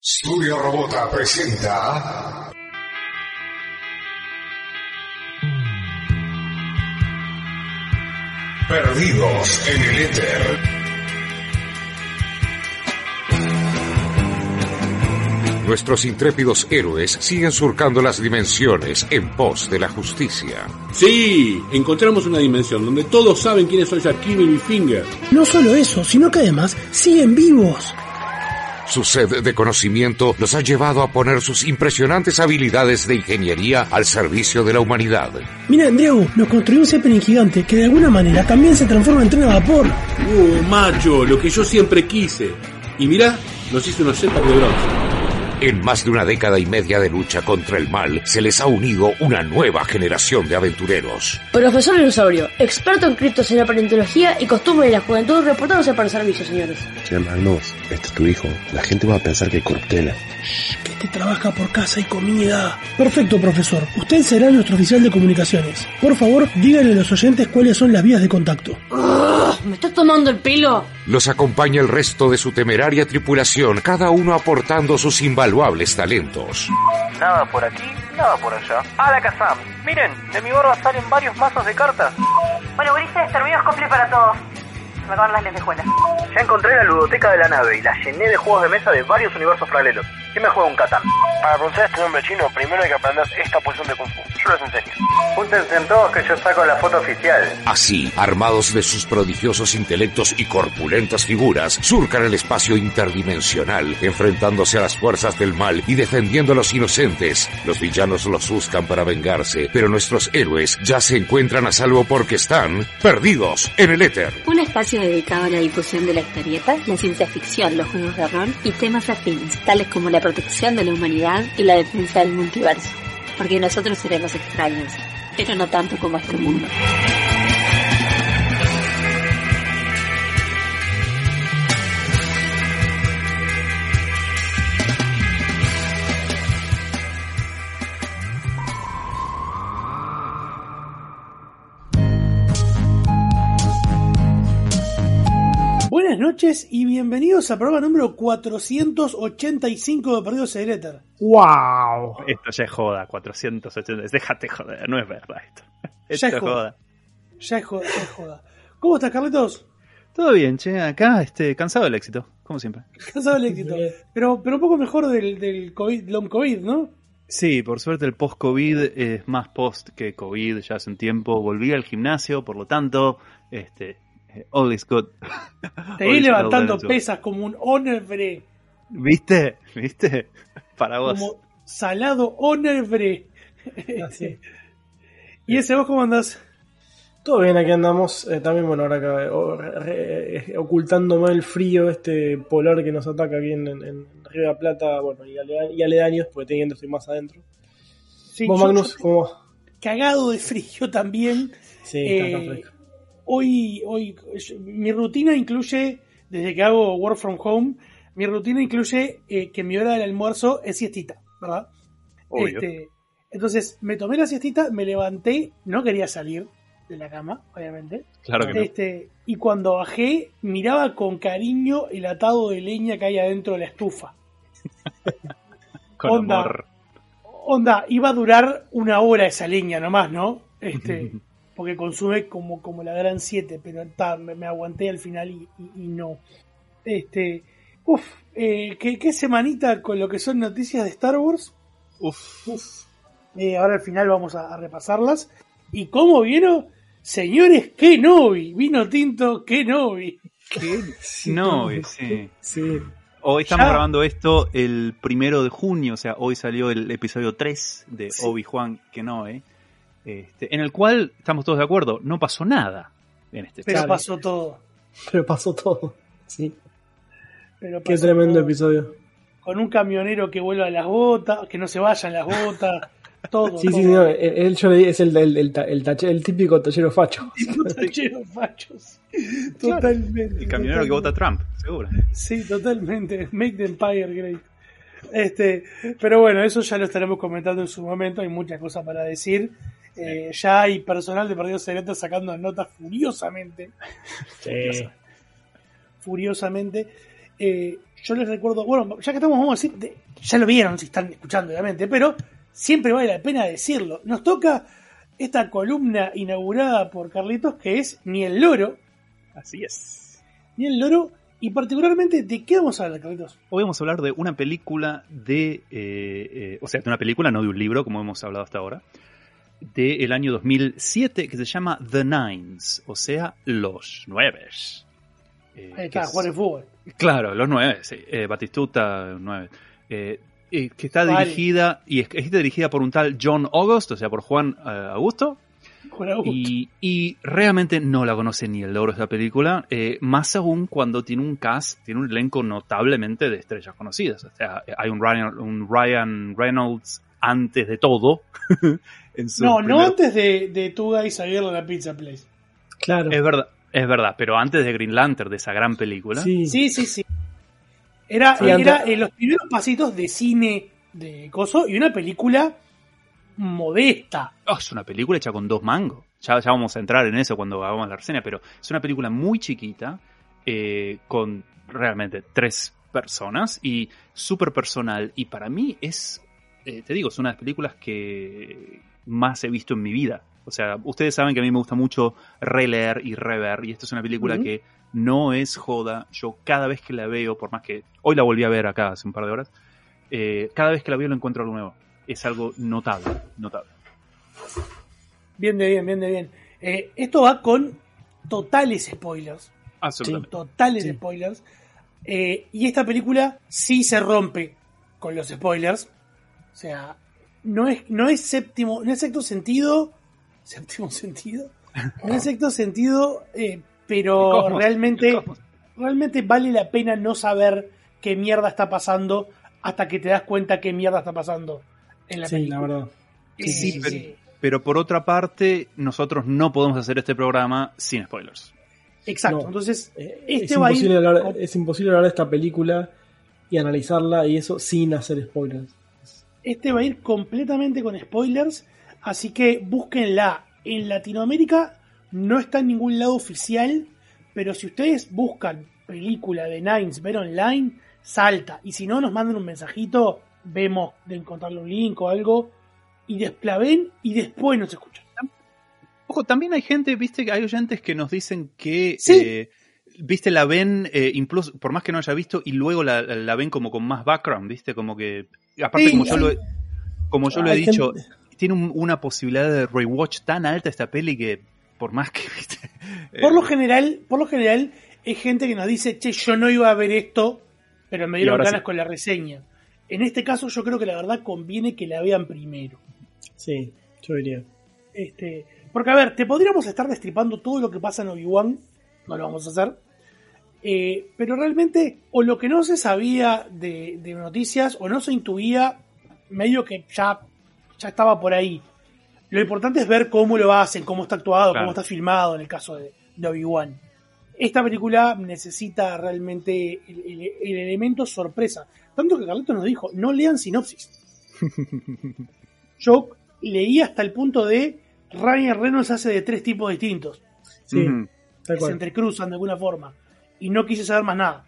Studio Robota presenta Perdidos en el Éter. Nuestros intrépidos héroes siguen surcando las dimensiones en pos de la justicia. Sí, encontramos una dimensión donde todos saben quiénes son Shaquille y Finger. No solo eso, sino que además siguen vivos. Su sed de conocimiento los ha llevado a poner sus impresionantes habilidades de ingeniería al servicio de la humanidad. Mira, Andreu, nos construyó un Zeppelin gigante que de alguna manera también se transforma en tren a vapor. Macho, lo que yo siempre quise. Y mirá, nos hizo unos jetpack de bronce. En más de una década y media de lucha contra el mal, se les ha unido una nueva generación de aventureros. Profesor Dinosaurio, experto en criptos, paleontología y costumbres de la juventud, reportándose para el servicio, señores. Che, Magnus, este es tu hijo. La gente va a pensar que es corruptela. Que este trabaja por casa y comida. Perfecto, profesor. Usted será nuestro oficial de comunicaciones. Por favor, díganle a los oyentes cuáles son las vías de contacto. ¿Me estás tomando el pelo? Los acompaña el resto de su temeraria tripulación, cada uno aportando sus invaluables talentos. Nada por aquí, nada por allá. ¡Hala Kazam! Miren, de mi barba salen varios mazos de cartas. Bueno, Ulises, terminó cosplay para todos. Me acaban las lentejuelas. Ya encontré la ludoteca de la nave y la llené de juegos de mesa de varios universos paralelos. ¿Quién me juega un Catán? Para pronunciar este nombre chino, primero hay que aprender esta posición de Kung Fu. Yo les enseño. Júntense en todos que yo saco la foto oficial. Así, armados de sus prodigiosos intelectos y corpulentas figuras, surcan el espacio interdimensional, enfrentándose a las fuerzas del mal y defendiendo a los inocentes. Los villanos los buscan para vengarse, pero nuestros héroes ya se encuentran a salvo porque están perdidos en el éter. Un espacio dedicado a la difusión de la historieta, la ciencia ficción, los juegos de rol y temas afines, tales como la protección de la humanidad y la defensa del multiverso. Porque nosotros seremos extraños, pero no tanto como este mundo. Buenas noches y bienvenidos al programa número 485 de Perdidos en el Éter. ¡Wow! Esto ya es joda, 480. Déjate joder, no es verdad esto. Ya es joda. Ya es joda. ¿Cómo estás, Carlitos? Todo bien, che, acá cansado del éxito, como siempre. Cansado del éxito. Pero un poco mejor del COVID, long COVID, ¿no? Sí, por suerte el post-COVID es más post que COVID, ya hace un tiempo. Volví al gimnasio, por lo tanto, all is good. Te levantando pesas como un hombre. ¿Viste? Para vos. Como salado hombre. ¿Y ese vos cómo andás? Todo bien, aquí andamos. También, bueno, ahora acá, ocultándome el frío polar que nos ataca aquí en Río de la Plata, bueno, y aledaños, porque teniendo estoy más adentro. Sí, ¿Vos, Magnus, cómo vas? Cagado de frío también. Sí, está fresco. Hoy mi rutina incluye, desde que hago work from home, mi rutina incluye que mi hora del almuerzo es siestita, ¿verdad? Obvio. Entonces me tomé la siestita, me levanté, no quería salir de la cama, obviamente. Claro que Y cuando bajé, miraba con cariño el atado de leña que hay adentro de la estufa. Con amor. Onda, iba a durar una hora esa leña nomás, ¿no? Porque consume como la gran 7, pero me aguanté al final y no. ¿Qué semanita con lo que son noticias de Star Wars? Ahora al final vamos a repasarlas. ¿Y cómo vieron? Señores, Kenobi. Vino tinto Kenobi. Kenobi, sí. Hoy estamos grabando esto el 1 de junio, o sea, hoy salió el episodio 3 de Obi-Wan Kenobi. En el cual estamos todos de acuerdo, no pasó nada en este Pero episodio. pasó todo, sí. Qué tremendo episodio. Con un camionero que vuelva a las botas, que no se vayan las botas, todo. Sí, no, él yo le es el típico tachero facho. Tachero fachos. Totalmente. El camionero que vota Trump, seguro. Sí, totalmente. Make the empire great. Pero bueno, eso ya lo estaremos comentando en su momento. Hay muchas cosas para decir. Ya hay personal de Perdidos en el Éter sacando notas furiosamente. Sí. Furiosamente. yo les recuerdo, bueno, ya que estamos, vamos a decir, ya lo vieron si están escuchando, obviamente, pero siempre vale la pena decirlo. Nos toca esta columna inaugurada por Carlitos, que es Ni el Loro. Así es. Ni el Loro, y particularmente, ¿de qué vamos a hablar, Carlitos? Hoy vamos a hablar de una película de una película, no de un libro, como hemos hablado hasta ahora, del año 2007, que se llama The Nines, o sea, Los Nueves. Ahí está, jugar de fútbol. Claro, Los Nueves, sí. Batistuta, 9. Que está dirigida, y es dirigida por un tal John August, o sea, por Juan Augusto. Y realmente no la conoce ni el loro esta película, más aún cuando tiene un elenco notablemente de estrellas conocidas. O sea, hay un Ryan Reynolds antes de todo. No antes de Two Guys a Girl en la Pizza Place. Claro. Es verdad, pero antes de Green Lantern, de esa gran película. Sí. Era los primeros pasitos de cine de coso y una película modesta. Es una película hecha con 2 mangos. Ya vamos a entrar en eso cuando hagamos la reseña, pero es una película muy chiquita, con realmente 3 personas y súper personal. Y para mí es una de las películas que más he visto en mi vida. O sea, ustedes saben que a mí me gusta mucho releer y rever, y esta es una película que no es joda. Yo cada vez que la veo, por más que hoy la volví a ver acá hace un par de horas, cada vez que la veo lo encuentro algo nuevo. Es algo notable. Bien. Esto va con totales spoilers. Absolutamente. Totales spoilers. Y esta película sí se rompe con los spoilers. O sea, no es sexto sentido. ¿Séptimo sentido? No es sexto sentido, pero realmente vale la pena no saber qué mierda está pasando hasta que te das cuenta qué mierda está pasando en la película. La verdad. Pero por otra parte, nosotros no podemos hacer este programa sin spoilers. Exacto, entonces es imposible hablar de esta película y analizarla y eso sin hacer spoilers. Este va a ir completamente con spoilers, así que búsquenla. En Latinoamérica no está en ningún lado oficial, pero si ustedes buscan película de Nines, ver online, salta. Y si no, nos mandan un mensajito, vemos de encontrarle un link o algo, y la ven y después nos escuchan. Ojo, también hay gente, viste, que hay oyentes que nos dicen que viste, la ven, incluso por más que no haya visto, y luego la ven como con más background, viste, como que, aparte como yo lo he dicho, tiene una posibilidad de rewatch tan alta esta peli que por más que, viste. Por lo general, es gente que nos dice, che, yo no iba a ver esto, pero me dieron ganas con la reseña. En este caso yo creo que la verdad conviene que la vean primero. Sí, yo diría. Porque a ver, te podríamos estar destripando todo lo que pasa en Obi-Wan, no lo vamos a hacer, pero realmente o lo que no se sabía de noticias o no se intuía, medio que ya estaba por ahí. Lo importante es ver cómo lo hacen, cómo está actuado, cómo está filmado en el caso de Obi-Wan. Esta película necesita realmente el elemento sorpresa. Tanto que Carlitos nos dijo, no lean sinopsis. Yo leí hasta el punto de Ryan Reynolds hace de 3 tipos distintos. Sí, se entrecruzan de alguna forma. Y no quise saber más nada.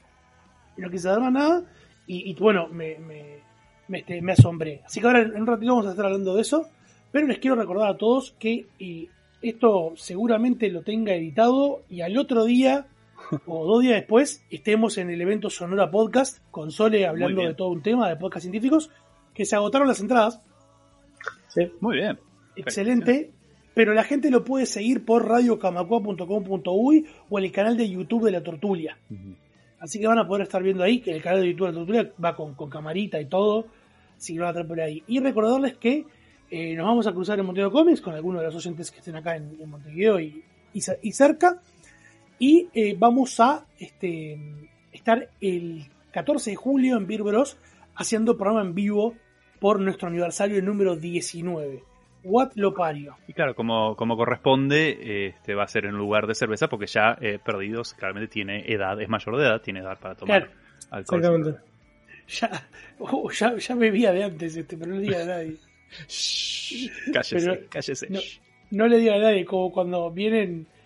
Y bueno, me asombré. Así que ahora en un ratito vamos a estar hablando de eso. Pero les quiero recordar a todos que esto seguramente lo tenga editado y al otro día o 2 días después estemos en el evento Sonora Podcast con Sole hablando de todo un tema de podcast científicos, que se agotaron las entradas. Sí. Muy bien. Excelente. Pero la gente lo puede seguir por radiocamacua.com.uy o en el canal de YouTube de La Tortulia. Así que van a poder estar viendo ahí que el canal de YouTube de La Tortulia va con camarita y todo. Así que lo van a traer por ahí. Y recordarles que nos vamos a cruzar en Montevideo Comics con algunos de los oyentes que estén acá en Montevideo y cerca. Y vamos a estar el 14 de julio en Beer Bros haciendo programa en vivo por nuestro aniversario número 19. What lo parió. Y claro, como corresponde, va a ser en un lugar de cerveza porque ya Perdidos claramente tiene edad, es mayor de edad, tiene edad para tomar alcohol. Exactamente. Ya bebía de antes, pero no le diga a nadie. Cállese. No le diga a nadie, como cuando vienen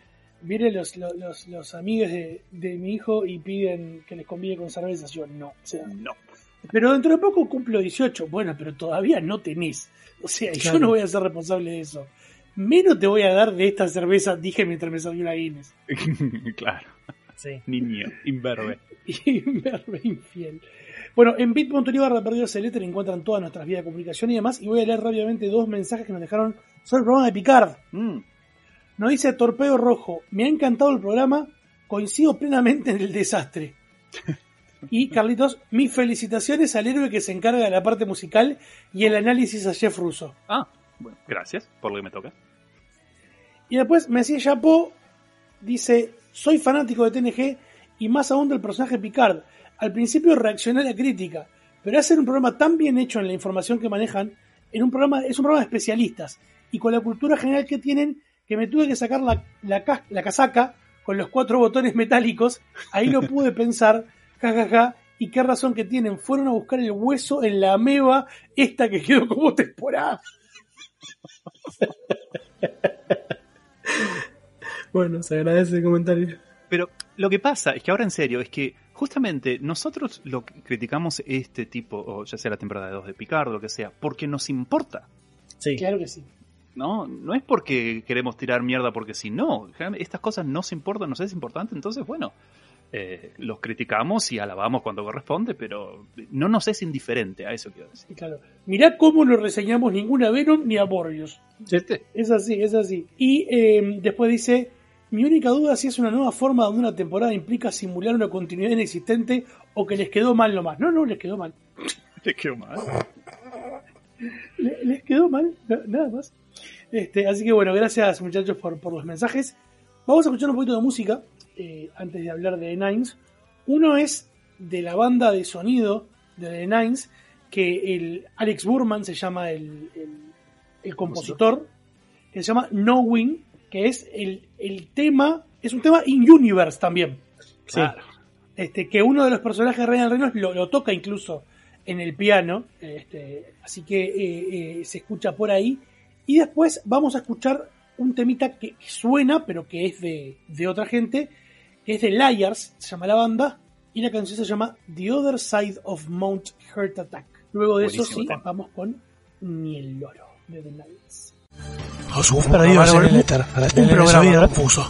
vienen los amigos de mi hijo y piden que les convide con cervezas. Yo no, o sea, No. pero dentro de poco cumplo 18. Bueno, pero todavía no tenés. O sea, Claro. yo no voy a ser responsable de eso. Menos te voy a dar de esta cerveza, dije mientras me salió una Guinness. Claro. Sí. Niño, imberbe. Inverbe infiel. Bueno, en bit.ly/perdidos encuentran todas nuestras vías de comunicación y demás. Y voy a leer rápidamente 2 mensajes que nos dejaron sobre el programa de Picard. Nos dice Torpedo Rojo: me ha encantado el programa, coincido plenamente en el desastre. Y Carlitos: mis felicitaciones al héroe que se encarga de la parte musical y el análisis a Jeff Russo. Bueno, gracias por lo que me toca. Y después Messi Chapo dice: soy fanático de TNG y más aún del personaje Picard. Al principio reaccioné a la crítica, pero hacer un programa tan bien hecho en la información que manejan, es un programa de especialistas, y con la cultura general que tienen, que me tuve que sacar la casaca con los 4 botones metálicos. Ahí lo pude pensar, jajaja, y qué razón que tienen, fueron a buscar el hueso en la ameba esta que quedó como temporada. Bueno, se agradece el comentario. Pero lo que pasa es que ahora en serio, es que justamente nosotros lo que criticamos este tipo, o ya sea la temporada 2 de Picard o lo que sea, porque nos importa. Sí. Claro que sí. No es porque queremos tirar mierda porque si no, estas cosas nos importan, nos es importante, entonces bueno, los criticamos y alabamos cuando corresponde, pero no nos es indiferente, a eso quiero decir. Claro. Mirá cómo no reseñamos ninguna Venom ni a Morbius. ¿Viste? Es así, es así. Y después dice: mi única duda es si es una nueva forma donde una temporada implica simular una continuidad inexistente o que les quedó mal nomás. No, les quedó mal. ¿Les quedó mal? Les quedó mal, nada más. Así que bueno, gracias muchachos por los mensajes. Vamos a escuchar un poquito de música antes de hablar de The Nines. Uno es de la banda de sonido de The Nines, que el Alex Burman se llama el compositor, que se llama Knowing, que es el tema, es un tema in-universe también. Sí. Claro. Que uno de los personajes de Ryan Reynolds lo toca incluso en el piano, así que se escucha por ahí. Y después vamos a escuchar un temita que suena, pero que es de otra gente, que es de Liars, se llama la banda, y la canción se llama The Other Side of Mount Heart Attack. Luego de Buenísimo, eso sí, tema. vamos con Ni el Loro de The Nights. Perdidos en el éter, un programa confuso.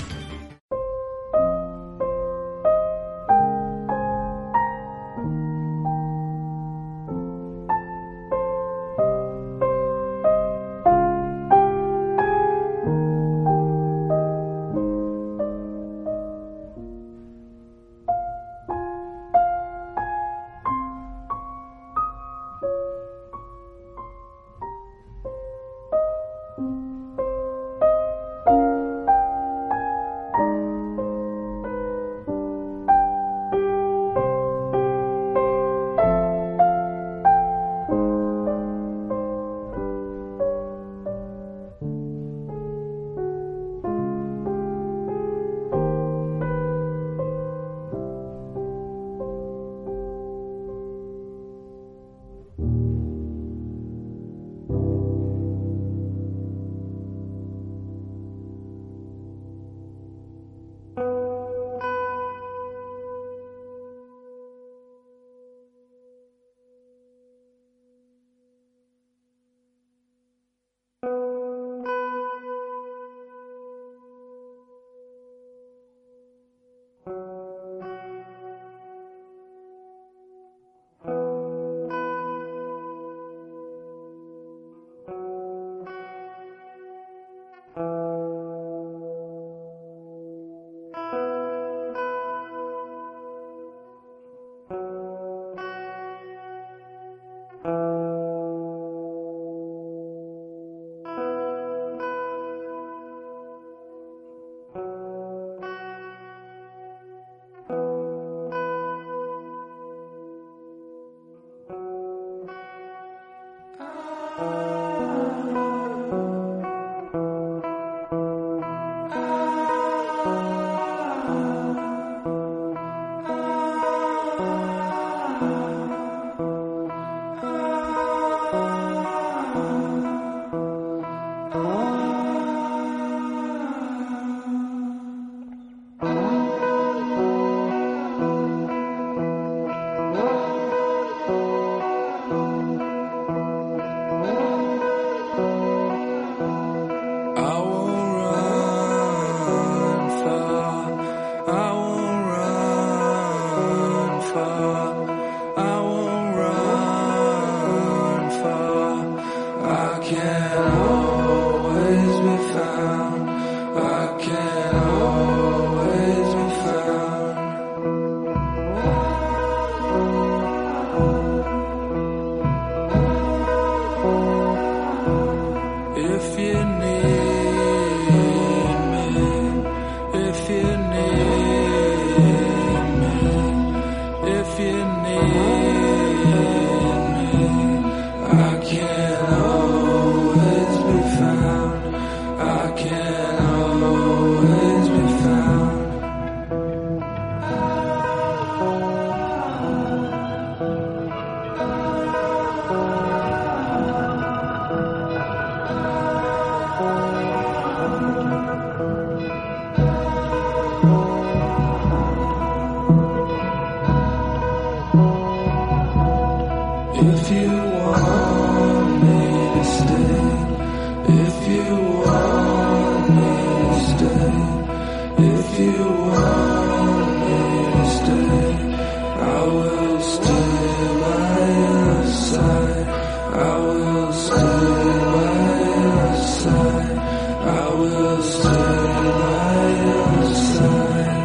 If you want me to stay, if you want me to stay, if you want me to stay, I will stay by your side. I will stay by your side. I will stay by your side.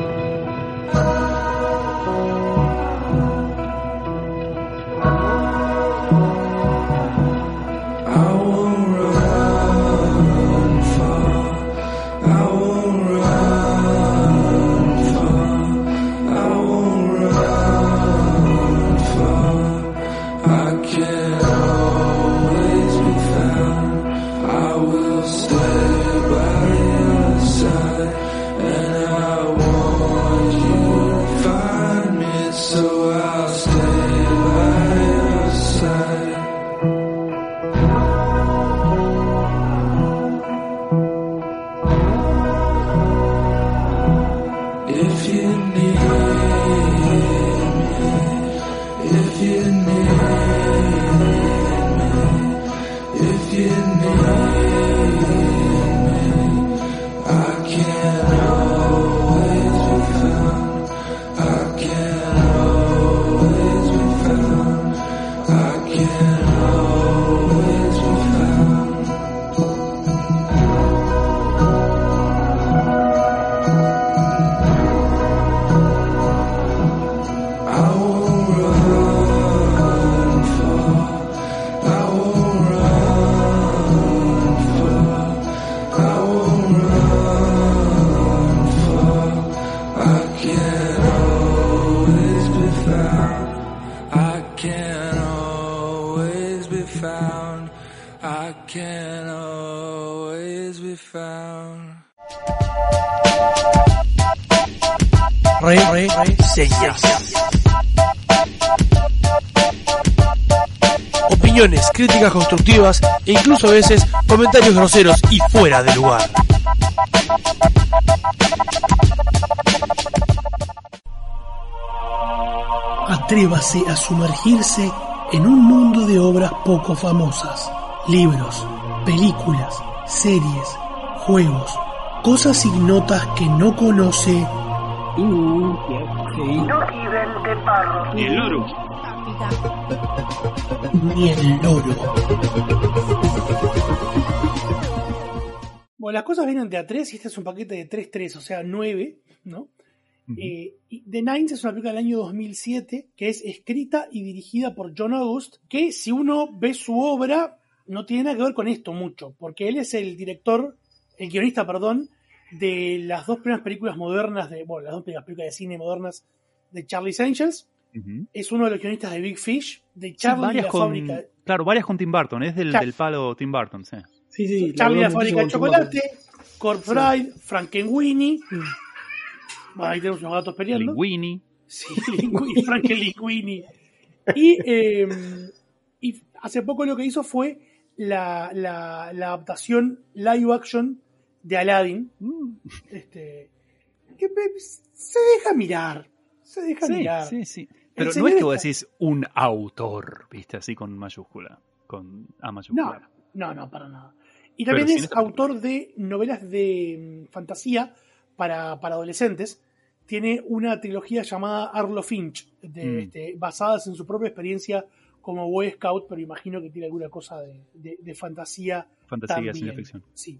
I won't run far. I won't run far. I won't run far. I can always be found. I will stay by your side, and I want you to find me, so I'll stay by your side. If you need me, if you need me, if you need me, I can always be found. I can always be found. I can always be found. I won't run far. I won't run far. I won't run far. I can always be found. I can always be found. I can always be found. Reseñas. Opiniones, críticas constructivas e incluso a veces comentarios groseros y fuera de lugar. Atrévase a sumergirse en un mundo de obras poco famosas. Libros, películas, series, juegos, cosas ignotas que no conoce Ni el loro. ni el loro. Bueno, las cosas vienen de A3 y este es un paquete de 3-3, o sea, 9, ¿no? Y The Nines es una película del año 2007 que es escrita y dirigida por John August, que si uno ve su obra no tiene nada que ver con esto mucho, porque él es el guionista, de las dos primeras películas modernas, las dos primeras películas de cine modernas de Charlie's Angels. Es uno de los guionistas de Big Fish, de Charlie y la fábrica. Claro, varias con Tim Burton, es del palo Tim Burton, sí. Sí, Charlie y la fábrica de chocolate, Corpse Bride, Frankenweenie. Bueno, ahí tenemos unos gatos peleando. Linguini. Sí, Frankenweenie. Y hace poco lo que hizo fue la adaptación live action de Aladdin, que se deja mirar. Sí. Pero no es que vos decís un autor, viste, así con mayúscula, con A mayúscula. No, para nada. Y también es autor de novelas de fantasía para adolescentes. Tiene una trilogía llamada Arlo Finch, basadas en su propia experiencia como Boy Scout, pero imagino que tiene alguna cosa de fantasía. Fantasía, ciencia ficción. Sí.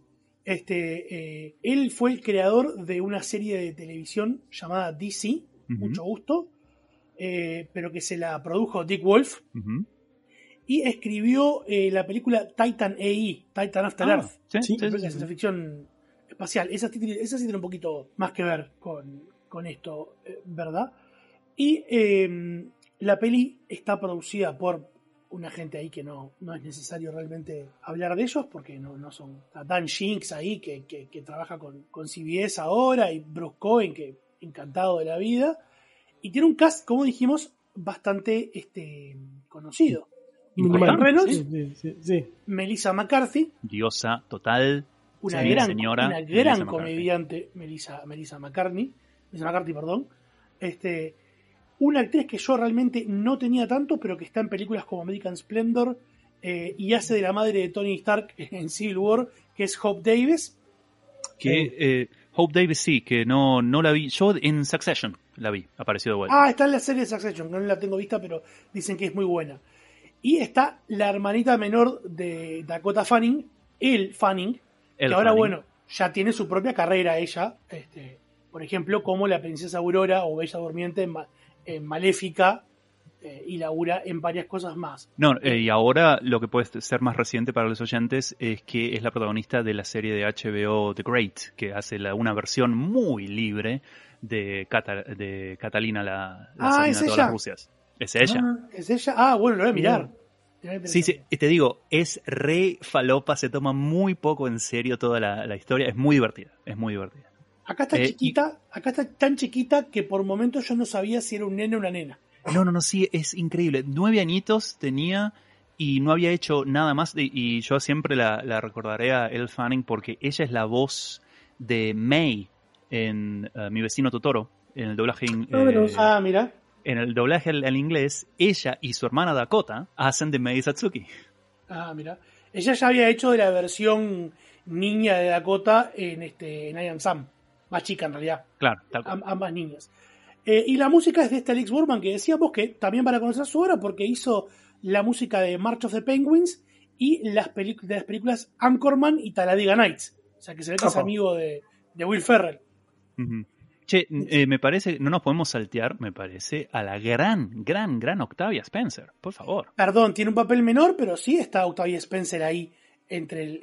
Él fue el creador de una serie de televisión llamada DC, mucho gusto, pero que se la produjo Dick Wolf, y escribió la película Titan A.E., Titan After Earth, ciencia ficción espacial. Esa sí tiene un poquito más que ver con esto, ¿verdad? Y la peli está producida por una gente ahí que no es necesario realmente hablar de ellos, porque no son Dan Jinks ahí que trabaja con CBS ahora, y Bruce Cohen, que encantado de la vida, y tiene un cast, como dijimos, bastante conocido. Ryan Reynolds, sí. Melissa McCarthy, diosa total, una gran comediante, Melissa McCarthy, una actriz que yo realmente no tenía tanto, pero que está en películas como American Splendor y hace de la madre de Tony Stark en Civil War, que es Hope Davis. Hope Davis sí, que no la vi. Yo en Succession la vi, apareció de vuelta. Ah, está en la serie de Succession, no la tengo vista, pero dicen que es muy buena. Y está la hermanita menor de Dakota Fanning, Elle Fanning, que ahora, Fanning. bueno, ya tiene su propia carrera ella. Por ejemplo, como la princesa Aurora o Bella Durmiente en Maléfica, y labura en varias cosas más. No, y ahora lo que puede ser más reciente para los oyentes es que es la protagonista de la serie de HBO The Great, que hace una versión muy libre de Catalina, la sobrina de todas ella. las Rusias. ¿Es ella? ¿Es ella? Bueno, lo voy a mirar. Sí, te digo, es re falopa, se toma muy poco en serio toda la historia, es muy divertida. Acá está tan chiquita que por momentos yo no sabía si era un nene o una nena. No, sí, es increíble. 9 añitos tenía y no había hecho nada más. Y yo siempre la recordaré a Elle Fanning porque ella es la voz de May en Mi vecino Totoro, en el doblaje mira. En el doblaje al inglés, ella y su hermana Dakota hacen de Mai Satsuki. Mira. Ella ya había hecho de la versión niña de Dakota en I Am Sam. Más chica en realidad. Claro, tal cual. Ambas niñas. Y la música es de Alex Burman, que decíamos que también van a conocer su obra porque hizo la música de March of the Penguins y de las películas Anchorman y Talladega Nights. O sea que se ve que es amigo de Will Ferrell. Uh-huh. Che, me parece, no nos podemos saltear, me parece, a la gran Octavia Spencer, por favor. Perdón, tiene un papel menor, pero sí está Octavia Spencer ahí entre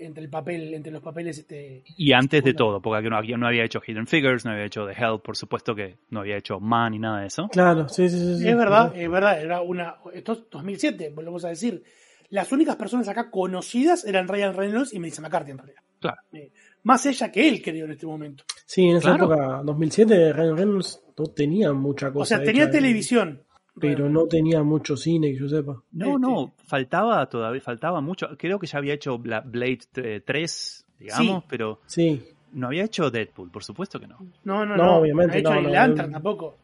los papeles. Y antes de todo, porque no había hecho Hidden Figures, no había hecho The Help, por supuesto que no había hecho Man ni nada de eso. Claro, sí. Es verdad, era esto es 2007, volvemos a decir. Las únicas personas acá conocidas eran Ryan Reynolds y Melissa McCarthy en realidad. Claro. Más ella que él, creo, en este momento. Sí, en esa época, 2007, Ryan Reynolds no tenía mucha cosa. O sea, tenía televisión. Pero no tenía mucho cine, que yo sepa. No, faltaba mucho. Creo que ya había hecho Blade 3, digamos, pero no había hecho Deadpool, por supuesto que no. No, obviamente no. Había hecho Lantern tampoco.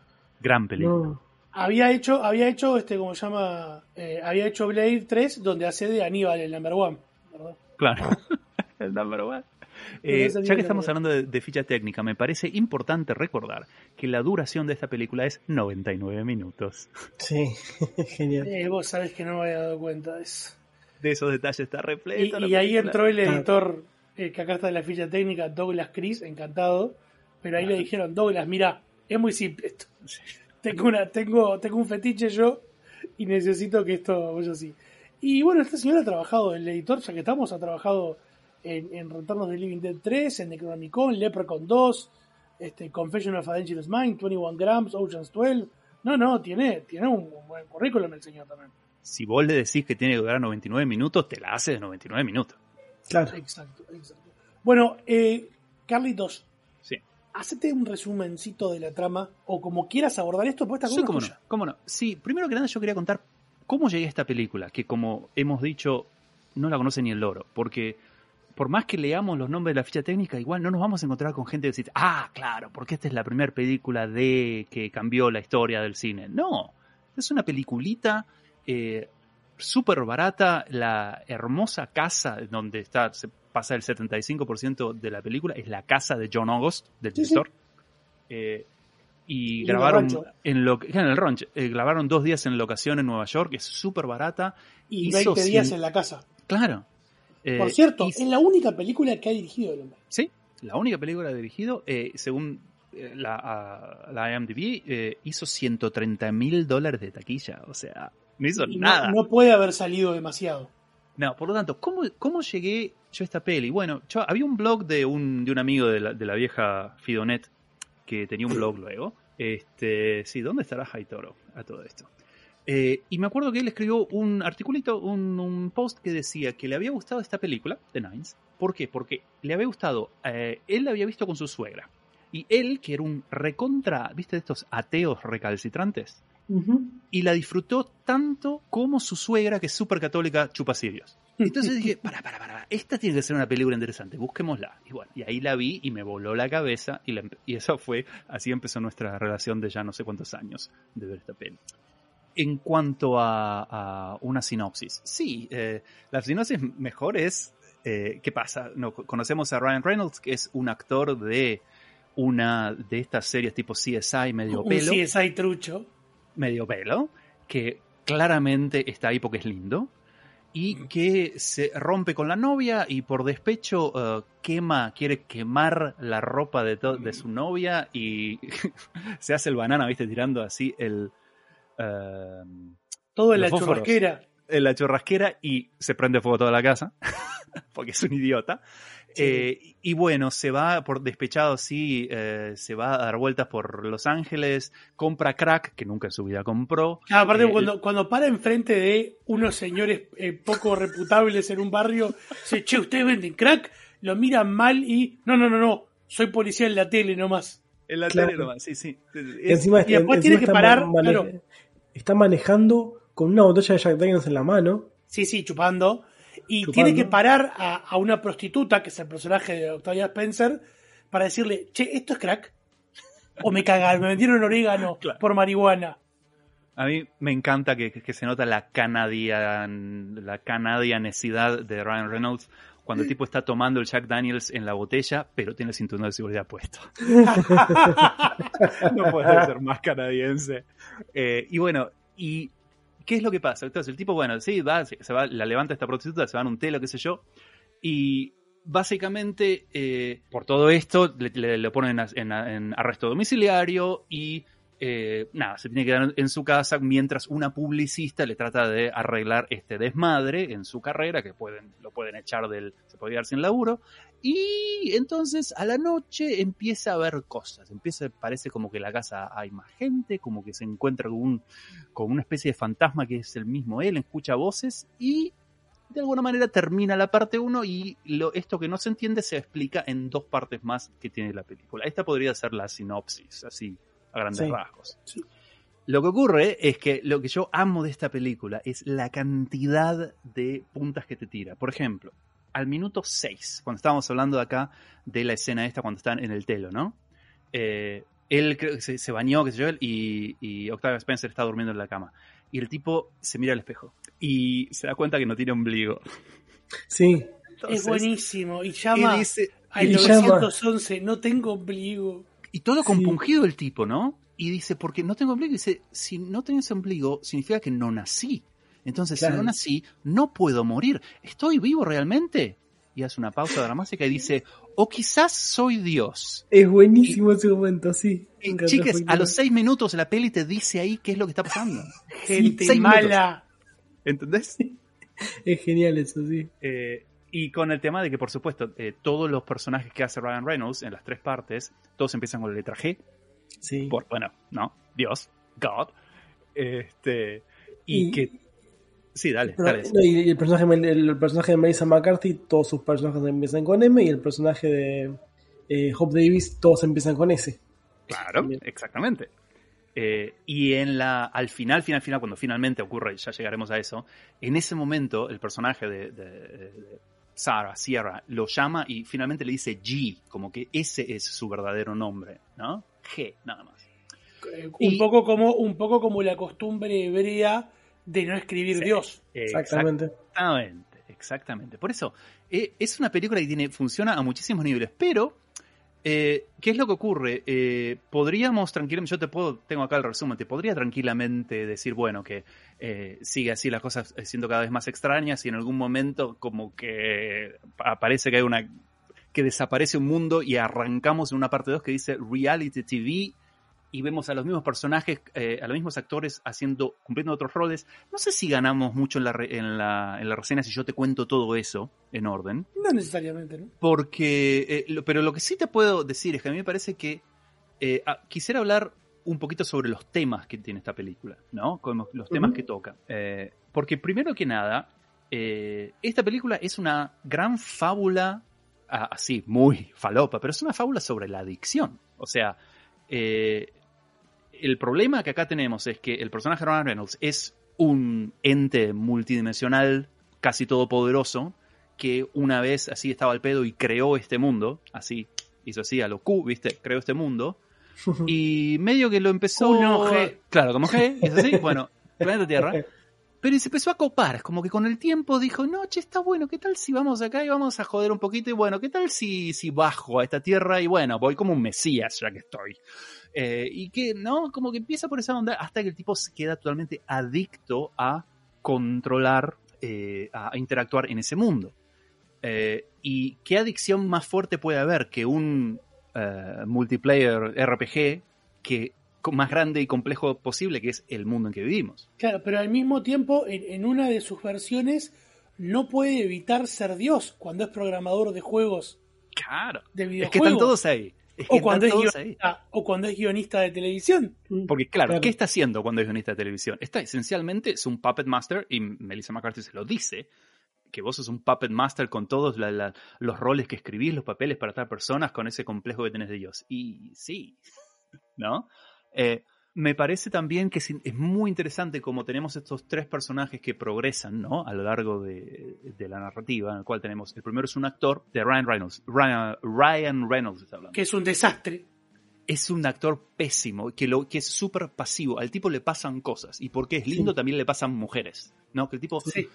Gran película. No. Había hecho, ¿cómo se llama? Había hecho Blade 3, donde hace de Aníbal, el number one, ¿verdad? Claro, el number one. Ya que estamos hablando de ficha técnica, me parece importante recordar que la duración de esta película es 99 minutos. Sí, genial. Vos sabés que no me había dado cuenta de eso. De esos detalles está repleta. Y ahí entró el editor, que acá está en la ficha técnica, Douglas Chris, encantado. Pero ahí le dijeron, Douglas, mira, es muy simple esto. Tengo un fetiche yo y necesito que esto vaya así. Y bueno, este señor ha trabajado, el editor, ya que estamos, ha trabajado en Retornos de Living Dead 3, en Necronomicon, Leprechaun 2, Confession of a Dangerous Mind, 21 Grams, Ocean's 12. No, tiene un buen currículum el señor también. Si vos le decís que tiene que durar 99 minutos, te la hace de 99 minutos. Claro. Exacto. Bueno, Carlitos, sí. Hacete un resumencito de la trama, o como quieras abordar esto, pues esta cosa sí, cómo no. Sí, primero que nada yo quería contar cómo llegué a esta película, que como hemos dicho, no la conoce ni el loro, porque por más que leamos los nombres de la ficha técnica, igual no nos vamos a encontrar con gente que dice, claro, porque esta es la primera película que cambió la historia del cine. No, es una peliculita súper barata, la hermosa casa donde se pasa el 75% de la película, es la casa de John August, del director. Y grabaron en el ranch, grabaron 2 días en locación en Nueva York, es súper barata. Y 20 días en la casa. Claro. Por cierto, es la única película que ha dirigido el hombre. Sí, la única película que ha dirigido, según la IMDb, hizo $130,000 de taquilla, o sea, no hizo nada. No puede haber salido demasiado. No, por lo tanto, ¿cómo llegué yo a esta peli? Bueno, había un blog de un amigo de la vieja Fidonet, que tenía un blog luego. Sí, ¿dónde estará Haitoro a todo esto? Y me acuerdo que él escribió un articulito, un post que decía que le había gustado esta película, The Nines. ¿Por qué? Porque le había gustado, él la había visto con su suegra. Y él, que era un recontra, ¿viste de estos ateos recalcitrantes? y la disfrutó tanto como su suegra, que es súper católica, chupa cirios. Entonces dije, para, esta tiene que ser una película interesante, busquémosla. Y bueno, y ahí la vi y me voló la cabeza, y eso fue, así empezó nuestra relación de ya no sé cuántos años de ver esta peli. En cuanto a una sinopsis, sí, la sinopsis mejor es, ¿qué pasa? Conocemos a Ryan Reynolds, que es un actor de una de estas series tipo CSI medio pelo. Un CSI trucho. Medio pelo, que claramente está ahí porque es lindo, y que se rompe con la novia y por despecho quiere quemar la ropa de su novia y se hace el banana, ¿viste? Tirando así todo en la churrasquera. En la churrasquera y se prende fuego toda la casa, porque es un idiota. Sí. Y bueno, se va por despechado así, se va a dar vueltas por Los Ángeles, compra crack, que nunca en su vida compró. Aparte, cuando para enfrente de unos señores poco reputables en un barrio, dice, che, ¿ustedes venden crack? Lo miran mal y, no, soy policía en la tele nomás. En la tele nomás, sí. Y después tiene que parar, claro. Está manejando con una botella de Jack Daniels en la mano. Sí, chupando. Y tiene que parar a una prostituta, que es el personaje de Octavia Spencer, para decirle, che, ¿esto es crack? O me cagaron, me vendieron orégano por marihuana. A mí me encanta que se nota la canadianesidad de Ryan Reynolds cuando el tipo está tomando el Jack Daniels en la botella, pero tiene el cinturón de seguridad puesto. No puede ser más canadiense. Y bueno, ¿qué es lo que pasa? Entonces el tipo, bueno, sí, se va, la levanta esta prostituta, se va en un telo, qué sé yo, y básicamente por todo esto le ponen en arresto domiciliario y se tiene que quedar en su casa mientras una publicista le trata de arreglar este desmadre en su carrera, que lo pueden echar se puede quedar sin laburo, y entonces a la noche empieza a ver cosas, parece como que en la casa hay más gente, como que se encuentra con una especie de fantasma que es el mismo él, escucha voces y de alguna manera termina la parte 1 y esto que no se entiende se explica en 2 partes más que tiene la película. Esta podría ser la sinopsis, así a grandes rasgos. Sí. Lo que ocurre es que lo que yo amo de esta película es la cantidad de puntas que te tira. Por ejemplo, al minuto 6, cuando estábamos hablando acá de la escena esta cuando están en el telo, ¿no? Él creo que se bañó, qué sé yo, y Octavia Spencer está durmiendo en la cama. Y el tipo se mira al espejo y se da cuenta que no tiene ombligo. Sí. Entonces, es buenísimo. Y llama al 911, no tengo ombligo. Y todo compungido el tipo, ¿no? Y dice, porque no tengo ombligo. Y dice, si no tenés ombligo, significa que no nací. Entonces, si no nací, no puedo morir. ¿Estoy vivo realmente? Y hace una pausa dramática y dice, o quizás soy Dios. Es buenísimo ese momento, sí. Chicas, a los 6 minutos la peli te dice ahí qué es lo que está pasando. Gente mala. ¿Entendés? Es genial eso, sí. Y con el tema de que, por supuesto, todos los personajes que hace Ryan Reynolds en las 3 partes, todos empiezan con la letra G. Sí. Dios, God. Y que... Sí, dale. Y el personaje de Melissa McCarthy, todos sus personajes empiezan con M, y el personaje de Hope Davis, todos empiezan con S. Claro, también. Exactamente. Y al final, cuando finalmente ocurre, ya llegaremos a eso, en ese momento el personaje de Sierra, lo llama y finalmente le dice G, como que ese es su verdadero nombre, ¿no? G, nada más. Un poco como la costumbre hebrea de no escribir Dios. Exactamente. Por eso, es una película que funciona a muchísimos niveles, pero ¿qué es lo que ocurre? Podríamos tranquilamente, tengo acá el resumen, te podría tranquilamente decir, bueno, que sigue así las cosas siendo cada vez más extrañas y en algún momento como que aparece que desaparece un mundo y arrancamos en una parte 2 que dice Reality TV y vemos a los mismos personajes, a los mismos actores cumpliendo otros roles. No sé si ganamos mucho en la reseña si yo te cuento todo eso en orden. No necesariamente, ¿no? Porque, pero lo que sí te puedo decir es que a mí me parece que quisiera hablar un poquito sobre los temas que tiene esta película, ¿no? Con los temas que toca. Porque primero que nada, esta película es una gran fábula, así, muy falopa, pero es una fábula sobre la adicción. O sea, el problema que acá tenemos es que el personaje de Ryan Reynolds es un ente multidimensional, casi todopoderoso, que una vez así estaba al pedo y creó este mundo, así, hizo así a lo Q, ¿viste? Creó este mundo. Y medio que lo empezó... G. Claro, como G, es así, bueno, planeta Tierra. Pero se empezó a copar, es como que con el tiempo dijo, no, che, está bueno, ¿qué tal si vamos acá y vamos a joder un poquito? Y bueno, ¿qué tal si bajo a esta Tierra y bueno, voy como un mesías ya que estoy? Y que, ¿no? Como que empieza por esa onda hasta que el tipo se queda totalmente adicto a controlar, a interactuar en ese mundo. ¿Y qué adicción más fuerte puede haber que un multiplayer RPG que más grande y complejo posible, que es el mundo en que vivimos? Claro, pero al mismo tiempo, en una de sus versiones, no puede evitar ser Dios cuando es programador de juegos. Claro. De videojuegos. Es que están todos ahí. O cuando es guionista de televisión. Porque claro, ¿qué está haciendo cuando es guionista de televisión? Esencialmente es un puppet master, y Melissa McCarthy se lo dice, que vos sos un puppet master con todos los roles que escribís, los papeles para otras personas, con ese complejo que tenés de Dios. Y sí, ¿no? Me parece también que es muy interesante como tenemos estos tres personajes que progresan, ¿no? A lo largo de la narrativa, en el cual tenemos, el primero es un actor de Ryan Reynolds está hablando. Que es un desastre. Es un actor pésimo, que es súper pasivo. Al tipo le pasan cosas, y porque es lindo también le pasan mujeres, ¿no? Que el tipo... Sí.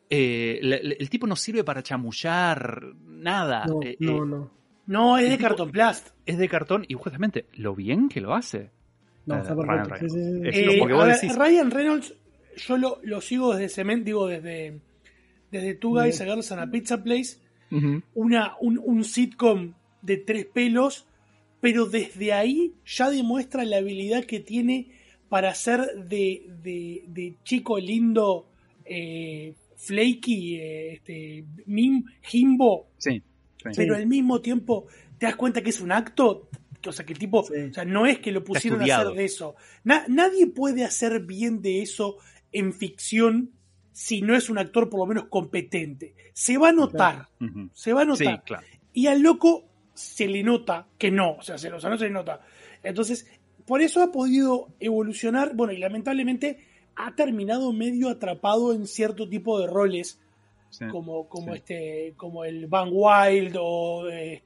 El tipo no sirve para chamullar nada. No, es de cartón plast. Es de cartón, y justamente lo bien que lo hace. No, está perfecto. Ryan Reynolds, yo lo sigo desde Cement, digo, desde Two Guys a Girls and a Pizza Place, un sitcom de 3 pelos, pero desde ahí ya demuestra la habilidad que tiene para ser de chico lindo, flaky, Jimbo, sí. Pero al mismo tiempo te das cuenta que es un acto. O sea, que el tipo, o sea, no es que lo pusieron a hacer de eso. Nadie puede hacer bien de eso en ficción si no es un actor por lo menos competente. Se va a notar. Claro. Se va a notar. Sí, claro. Y al loco se le nota que no. O sea, no se le nota. Entonces, por eso ha podido evolucionar. Bueno, y lamentablemente ha terminado medio atrapado en cierto tipo de roles. Sí, como el Van Wild o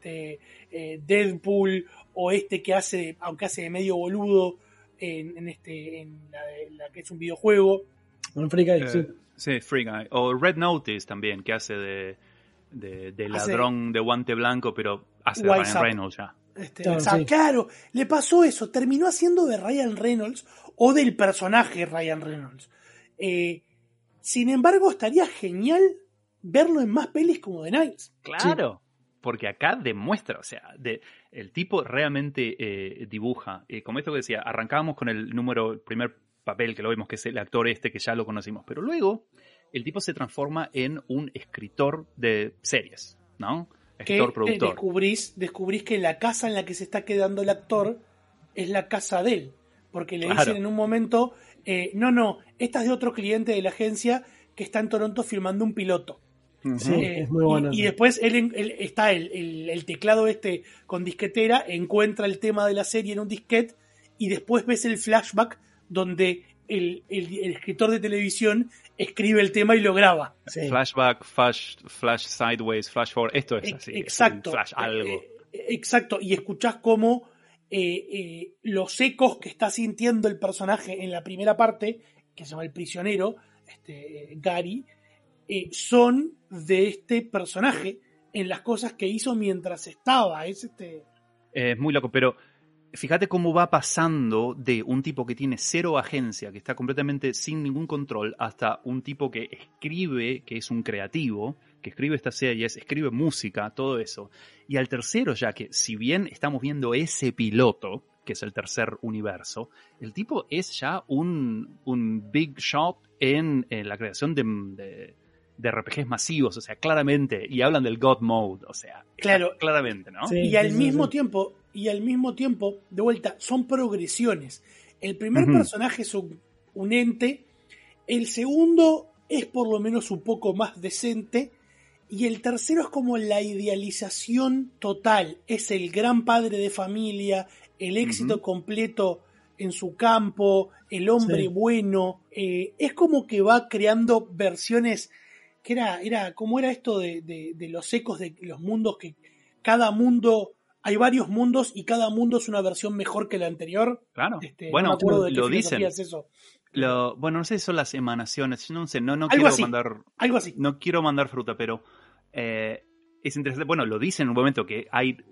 Deadpool, o que hace, aunque hace de medio boludo en la que es un videojuego. Un Free Guy, sí. Sí, Free Guy. O Red Notice también, que hace de ladrón de guante blanco, pero hace de Ryan Reynolds ya. Claro, le pasó eso, terminó haciendo de Ryan Reynolds o del personaje Ryan Reynolds. Sin embargo, estaría genial verlo en más pelis como The Nights. Claro, porque acá demuestra, o sea, el tipo realmente dibuja. Como esto que decía, arrancábamos con el primer papel que lo vimos, que es el actor que ya lo conocimos, pero luego el tipo se transforma en un escritor de series, ¿no? Escritor, productor. Descubrís que la casa en la que se está quedando el actor es la casa de él, porque le dicen en un momento, no, esta es de otro cliente de la agencia que está en Toronto filmando un piloto. Sí, es muy bueno. Y después él está el teclado con disquetera, encuentra el tema de la serie en un disquete, y después ves el flashback donde el escritor de televisión escribe el tema y lo graba. Sí. Flashback, flash sideways, flash forward, esto es así. Exacto. Es flash algo. Exacto, y escuchás cómo los ecos que está sintiendo el personaje en la primera parte, que se llama El Prisionero, Gary, son de este personaje en las cosas que hizo mientras estaba. Es muy loco, pero fíjate cómo va pasando de un tipo que tiene cero agencia, que está completamente sin ningún control, hasta un tipo que escribe, que es un creativo, que escribe estas series, escribe música, todo eso. Y al tercero, ya que si bien estamos viendo ese piloto, que es el tercer universo, el tipo es ya un big shot en la creación de RPGs masivos, o sea, claramente, y hablan del God Mode, o sea, claro, claramente, ¿no? Sí, y al mismo tiempo, de vuelta, son progresiones. El primer personaje es un ente, el segundo es por lo menos un poco más decente, y el tercero es como la idealización total, es el gran padre de familia, el éxito completo en su campo, el hombre bueno. Es como que va creando versiones que ¿cómo era esto de los ecos de los mundos? Que cada mundo, hay varios mundos y cada mundo es una versión mejor que la anterior. Claro. No me acuerdo de qué lo filosofía dicen. es eso. Bueno, no sé si son las emanaciones, no sé, no Algo quiero así, mandar. algo así. No quiero mandar fruta, pero es interesante. Bueno, lo dicen en un momento que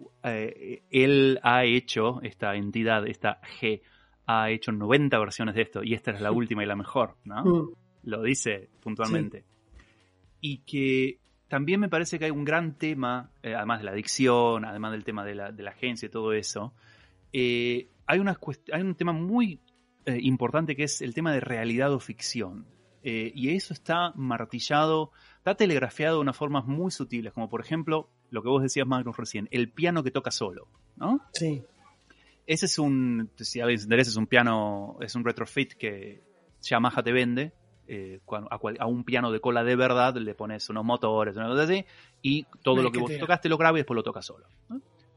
él ha hecho, esta entidad, esta G, ha hecho 90 versiones de esto, y esta es la última y la mejor, ¿no? Lo dice puntualmente. Sí. Y que también me parece que hay un gran tema, además de la adicción, además del tema de la agencia y todo eso, hay un tema muy importante que es el tema de realidad o ficción. Y eso está martillado, está telegrafiado de unas formas muy sutiles, como por ejemplo, lo que vos decías, Magnus, recién, el piano que toca solo, ¿no? Sí. Ese es si a alguien se interesa, es un retrofit que Yamaha te vende. A un piano de cola de verdad le pones unos motores, una cosa así, y todo lo que vos tocaste lo grabas y después lo tocas solo, ¿no?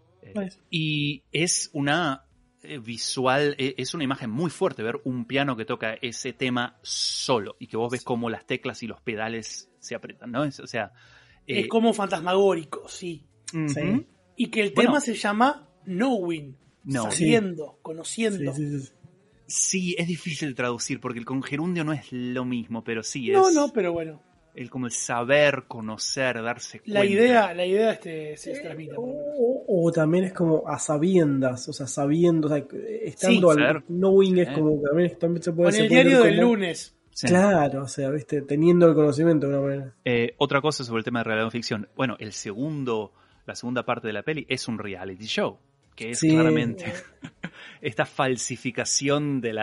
Y es una visual, es una imagen muy fuerte ver un piano que toca ese tema solo y que vos ves cómo las teclas y los pedales se aprietan, ¿no? Es como fantasmagórico, sí. Sí. Y que el tema se llama Knowing, sabiendo, conociendo. Sí, es difícil traducir porque el con gerundio no es lo mismo, pero sí es. No, pero bueno. Como el saber, conocer, darse cuenta. La idea se transmite. O también es como a sabiendas, o sea, sabiendo, o sea, estando al knowing es como que también se puede... Con el diario del lunes. Sí. Claro, o sea, viste, teniendo el conocimiento de una manera. Otra cosa sobre el tema de realidad o ficción. Bueno, la segunda parte de la peli es un reality show, que es claramente esta falsificación de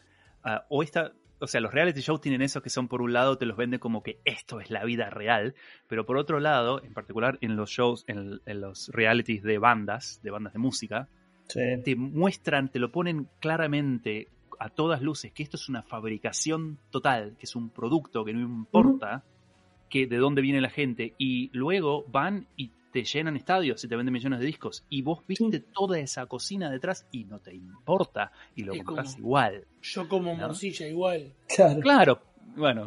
o sea, los reality shows tienen esos que son, por un lado, te los venden como que esto es la vida real, pero por otro lado, en particular en los shows, en los realities de bandas de música, te muestran, te lo ponen claramente a todas luces, que esto es una fabricación total, que es un producto que no importa que de dónde viene la gente, y luego van y te llenan estadios y te venden millones de discos y vos viste toda esa cocina detrás y no te importa y lo compras igual. Yo como morcilla igual. Claro. Bueno,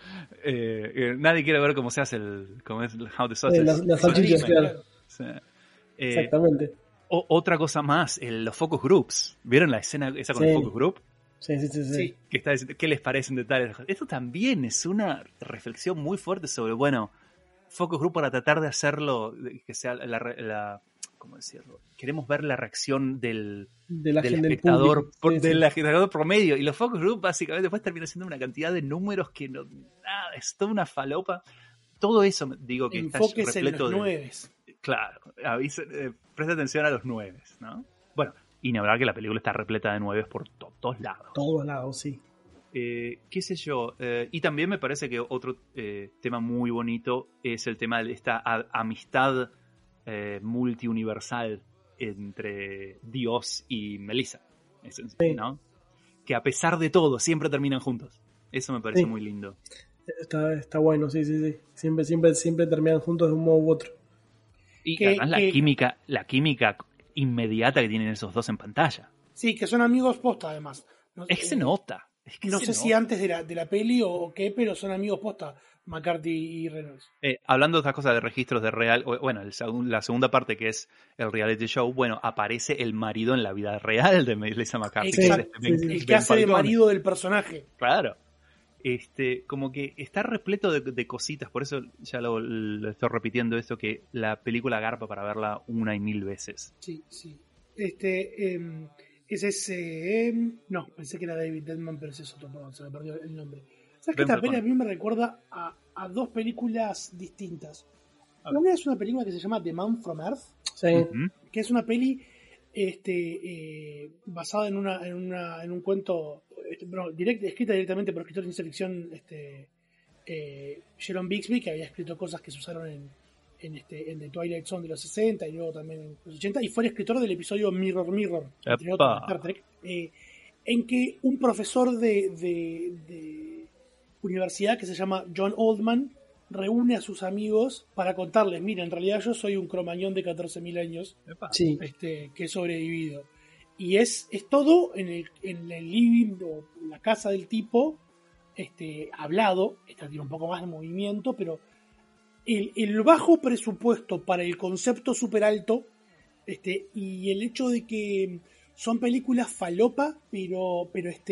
nadie quiere ver cómo se hace cómo es how the sausage. Las salchichas, claro. Sí. Exactamente. Otra cosa más, los focus groups. ¿Vieron la escena esa con el focus group? Sí. Que está diciendo, ¿qué les parecen detalles? Esto también es una reflexión muy fuerte sobre, focus group para tratar de hacerlo, que sea ¿cómo decirlo? Queremos ver la reacción del espectador, del espectador promedio. Y los focus group básicamente después terminan siendo una cantidad de números que es toda una falopa. Todo eso, digo, que enfoques está repleto en los nueves. Claro, presta atención a los nueves, ¿no? Bueno, y ni hablar que la película está repleta de nueves por todos lados. Todos lados, sí. Qué sé yo, y también me parece que otro tema muy bonito es el tema de esta amistad multiuniversal entre Dios y Melissa, ¿no? Que a pesar de todo siempre terminan juntos. Eso me parece muy lindo. Está bueno, sí. Siempre terminan juntos de un modo u otro. Y además la química inmediata que tienen esos dos en pantalla. Sí, que son amigos posta además. Es que se nota. No sé si antes de la peli o qué, pero son amigos posta, McCarthy y Reynolds. Hablando de otras cosas de registros de real, la segunda parte que es el reality show, aparece el marido en la vida real de Melissa McCarthy. Exacto. El que hace de marido del personaje. Claro. Como que está repleto de cositas, por eso ya lo estoy repitiendo esto, que la película garpa para verla 1 y 1000 veces. Sí. Ese es... no, pensé que era David Denman, pero ese es otro, perdón, se me perdió el nombre. ¿Sabes que esta peli a mí me recuerda a dos películas distintas? Una es una película que se llama The Man from Earth, que es una peli basada en un cuento escrita directamente por escritor de ciencia ficción Jerome Bixby, que había escrito cosas que se usaron en The Twilight Zone de los 60 y luego también en los 80, y fue el escritor del episodio Mirror Mirror, entre otros, Star Trek, en que un profesor de universidad que se llama John Oldman reúne a sus amigos para contarles, mira, en realidad yo soy un cromañón de 14.000 años que he sobrevivido. Y es todo en el living o la casa del tipo, hablado. Esta tiene un poco más de movimiento, pero el bajo presupuesto para el concepto súper alto, y el hecho de que son películas falopa, pero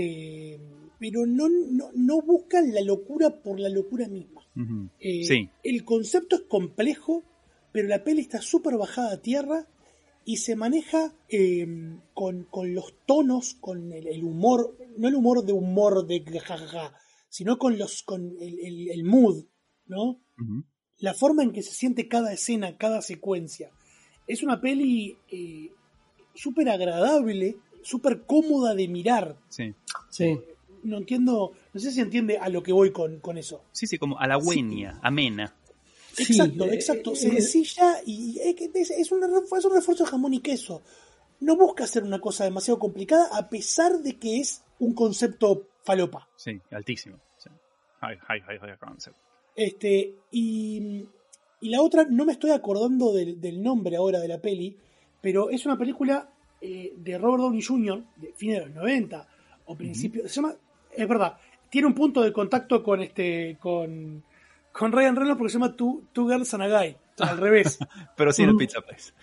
no buscan la locura por la locura misma. Uh-huh. Sí. El concepto es complejo, pero la peli está súper bajada a tierra y se maneja con los tonos, con el humor, no el humor de jajaja, sino con el mood, ¿no? Uh-huh. La forma en que se siente cada escena, cada secuencia. Es una peli súper agradable, súper cómoda de mirar. Sí. No entiendo, no sé si entiende a lo que voy con eso. Sí, como halagüeña, amena. Exacto. Sencilla y es un refuerzo de jamón y queso. No busca hacer una cosa demasiado complicada a pesar de que es un concepto falopa. Sí, altísimo. Sí. High concept. Y la otra, no me estoy acordando del nombre ahora de la peli, pero es una película de Robert Downey Jr. de fines de los 90 o principios. Se llama, es verdad, tiene un punto de contacto con Ryan Reynolds porque se llama Two Girls and a Guy, al revés. Pero sí en el Pizza Place.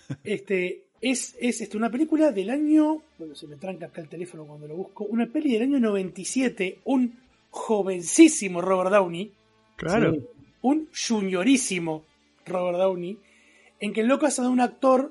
Es una película del año, bueno, se me tranca acá el teléfono cuando lo busco, una peli del año 97, un jovencísimo Robert Downey. Claro. Sí, un juniorísimo Robert Downey, en que el loco hace de un actor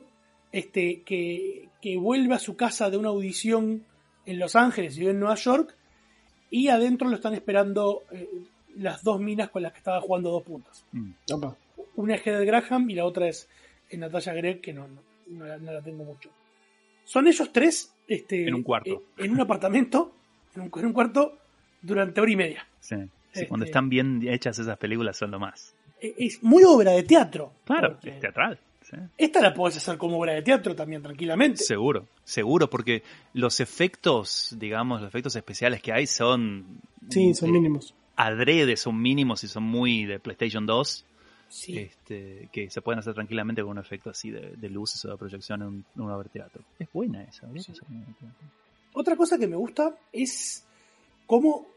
que vuelve a su casa de una audición en Los Ángeles y vive en Nueva York, y adentro lo están esperando las dos minas con las que estaba jugando 2 puntos. Una es Heather Graham y la otra es Natasha Gregg, que no la tengo mucho. Son ellos 3 en un cuarto. En un apartamento, en un cuarto, durante hora y media. Sí. Cuando están bien hechas esas películas son lo más. Es muy obra de teatro. Claro, es teatral. Sí. Esta la podés hacer como obra de teatro también, tranquilamente. Seguro, porque los efectos, digamos, los efectos especiales que hay son... Sí, son mínimos. Adrede, son mínimos y son muy de PlayStation 2. Sí. Que se pueden hacer tranquilamente con un efecto así de luces o de proyección en una obra de teatro. Es buena esa. Sí. Otra cosa que me gusta es cómo...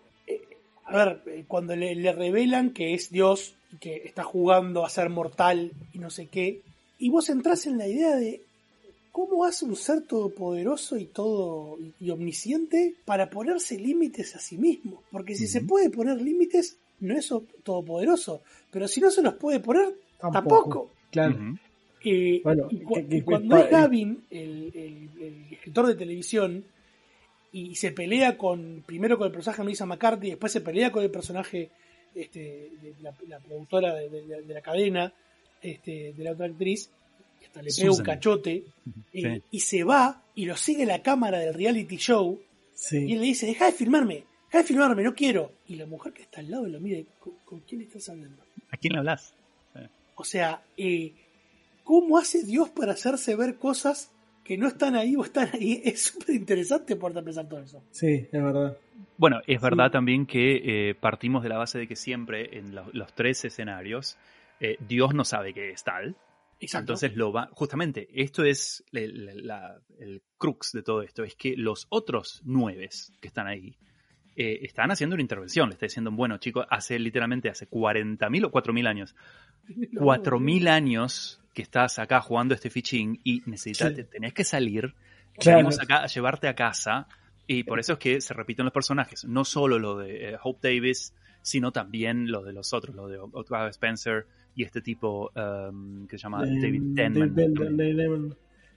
cuando le revelan que es Dios y que está jugando a ser mortal y no sé qué, y vos entrás en la idea de cómo hace un ser todopoderoso y omnisciente para ponerse límites a sí mismo. Porque si se puede poner límites, no es todopoderoso, pero si no se los puede poner, tampoco. Claro. Y cuando es Gavin, el escritor de televisión, y se pelea primero con el personaje de Melissa McCarthy, después se pelea con el personaje de la productora de la cadena, de la otra actriz, y hasta le pega un cachote, y se va y lo sigue la cámara del reality show, y él le dice, deja de filmarme, no quiero. Y la mujer que está al lado lo mira, ¿con quién estás hablando? ¿A quién le hablas? O sea, ¿cómo hace Dios para hacerse ver cosas que no están ahí o están ahí? Es súper interesante poder pensar todo eso. Sí, es verdad. Bueno, es verdad también que partimos de la base de que siempre en los 3 escenarios Dios no sabe que es tal. Exacto. Entonces justamente esto es el crux de todo esto, es que los otros 9 que están ahí están haciendo una intervención. Le está diciendo, bueno chicos, hace 40.000 o 4.000 años. 4.000 años que estás acá jugando este fichín y tenés que salir, venimos acá a llevarte a casa, y por eso es que se repiten los personajes, no solo lo de Hope Davis, sino también lo de los otros, lo de Octavia Spencer y este tipo que se llama David Denman.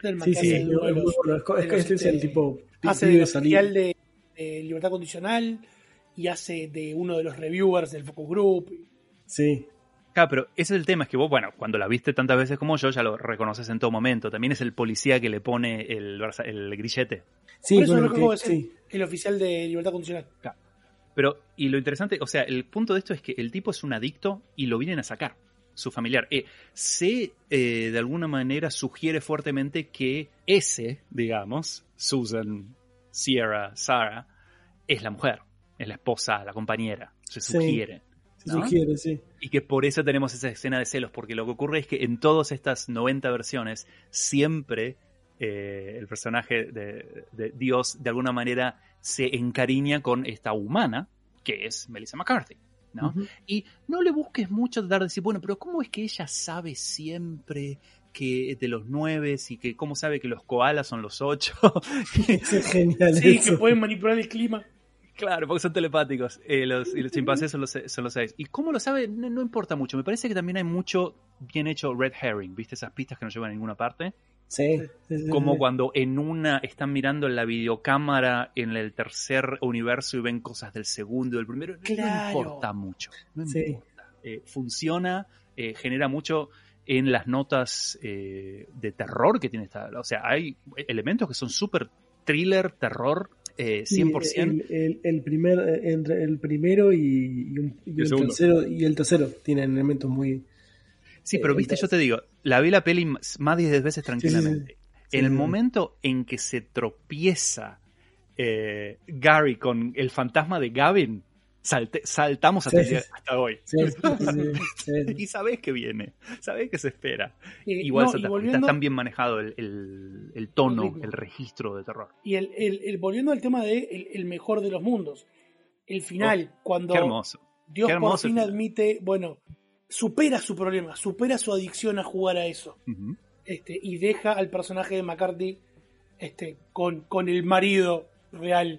Este es el tipo hace del oficial de Libertad Condicional y hace de uno de los reviewers del Focus Group. Sí. Claro, pero ese es el tema, es que vos, cuando la viste tantas veces como yo, ya lo reconoces en todo momento. También es el policía que le pone el grillete. Sí, por eso lo acabo de decir, el oficial de Libertad Condicional. Claro. Pero, y lo interesante, o sea, el punto de esto es que el tipo es un adicto y lo vienen a sacar, su familiar. De alguna manera sugiere fuertemente que digamos, Susan, Sierra, Sarah, es la mujer, es la esposa, la compañera, se sugiere. ¿no? Sugiere, sí. Y que por eso tenemos esa escena de celos, porque lo que ocurre es que en todas estas 90 versiones siempre el personaje de Dios de alguna manera se encariña con esta humana que es Melissa McCarthy, ¿no? Y no le busques mucho tratar de decir, bueno, pero ¿cómo es que ella sabe siempre que de los 9 y que cómo sabe que los koalas son los 8? Es genial. Sí, eso. que pueden manipular el clima. Claro, porque son telepáticos. Y los chimpancés son los 6. ¿Y cómo lo sabe? No importa mucho. Me parece que también hay mucho bien hecho red herring. ¿Viste esas pistas que no llevan a ninguna parte? Sí. Como cuando en una están mirando en la videocámara en el tercer universo y ven cosas del segundo y del primero. Claro. No importa mucho. No importa. Funciona, genera mucho en las notas de terror que tiene esta. O sea, hay elementos que son súper thriller, terror. 100%. Entre el primero y el tercero tienen elementos muy... Sí, pero viste, yo te digo, la vi la peli más de 10 veces tranquilamente. Sí, en el momento en que se tropieza Gary con el fantasma de Gavin, saltamos hasta hoy. Y sabés que viene, sabés que se espera. Igual está tan bien manejado el tono, el registro de terror. Y volviendo al tema de el mejor de los mundos, el final, cuando qué hermoso. Dios qué hermoso por fin admite, bueno, supera su problema, supera su adicción a jugar a eso. Y deja al personaje de McCarthy con el marido real.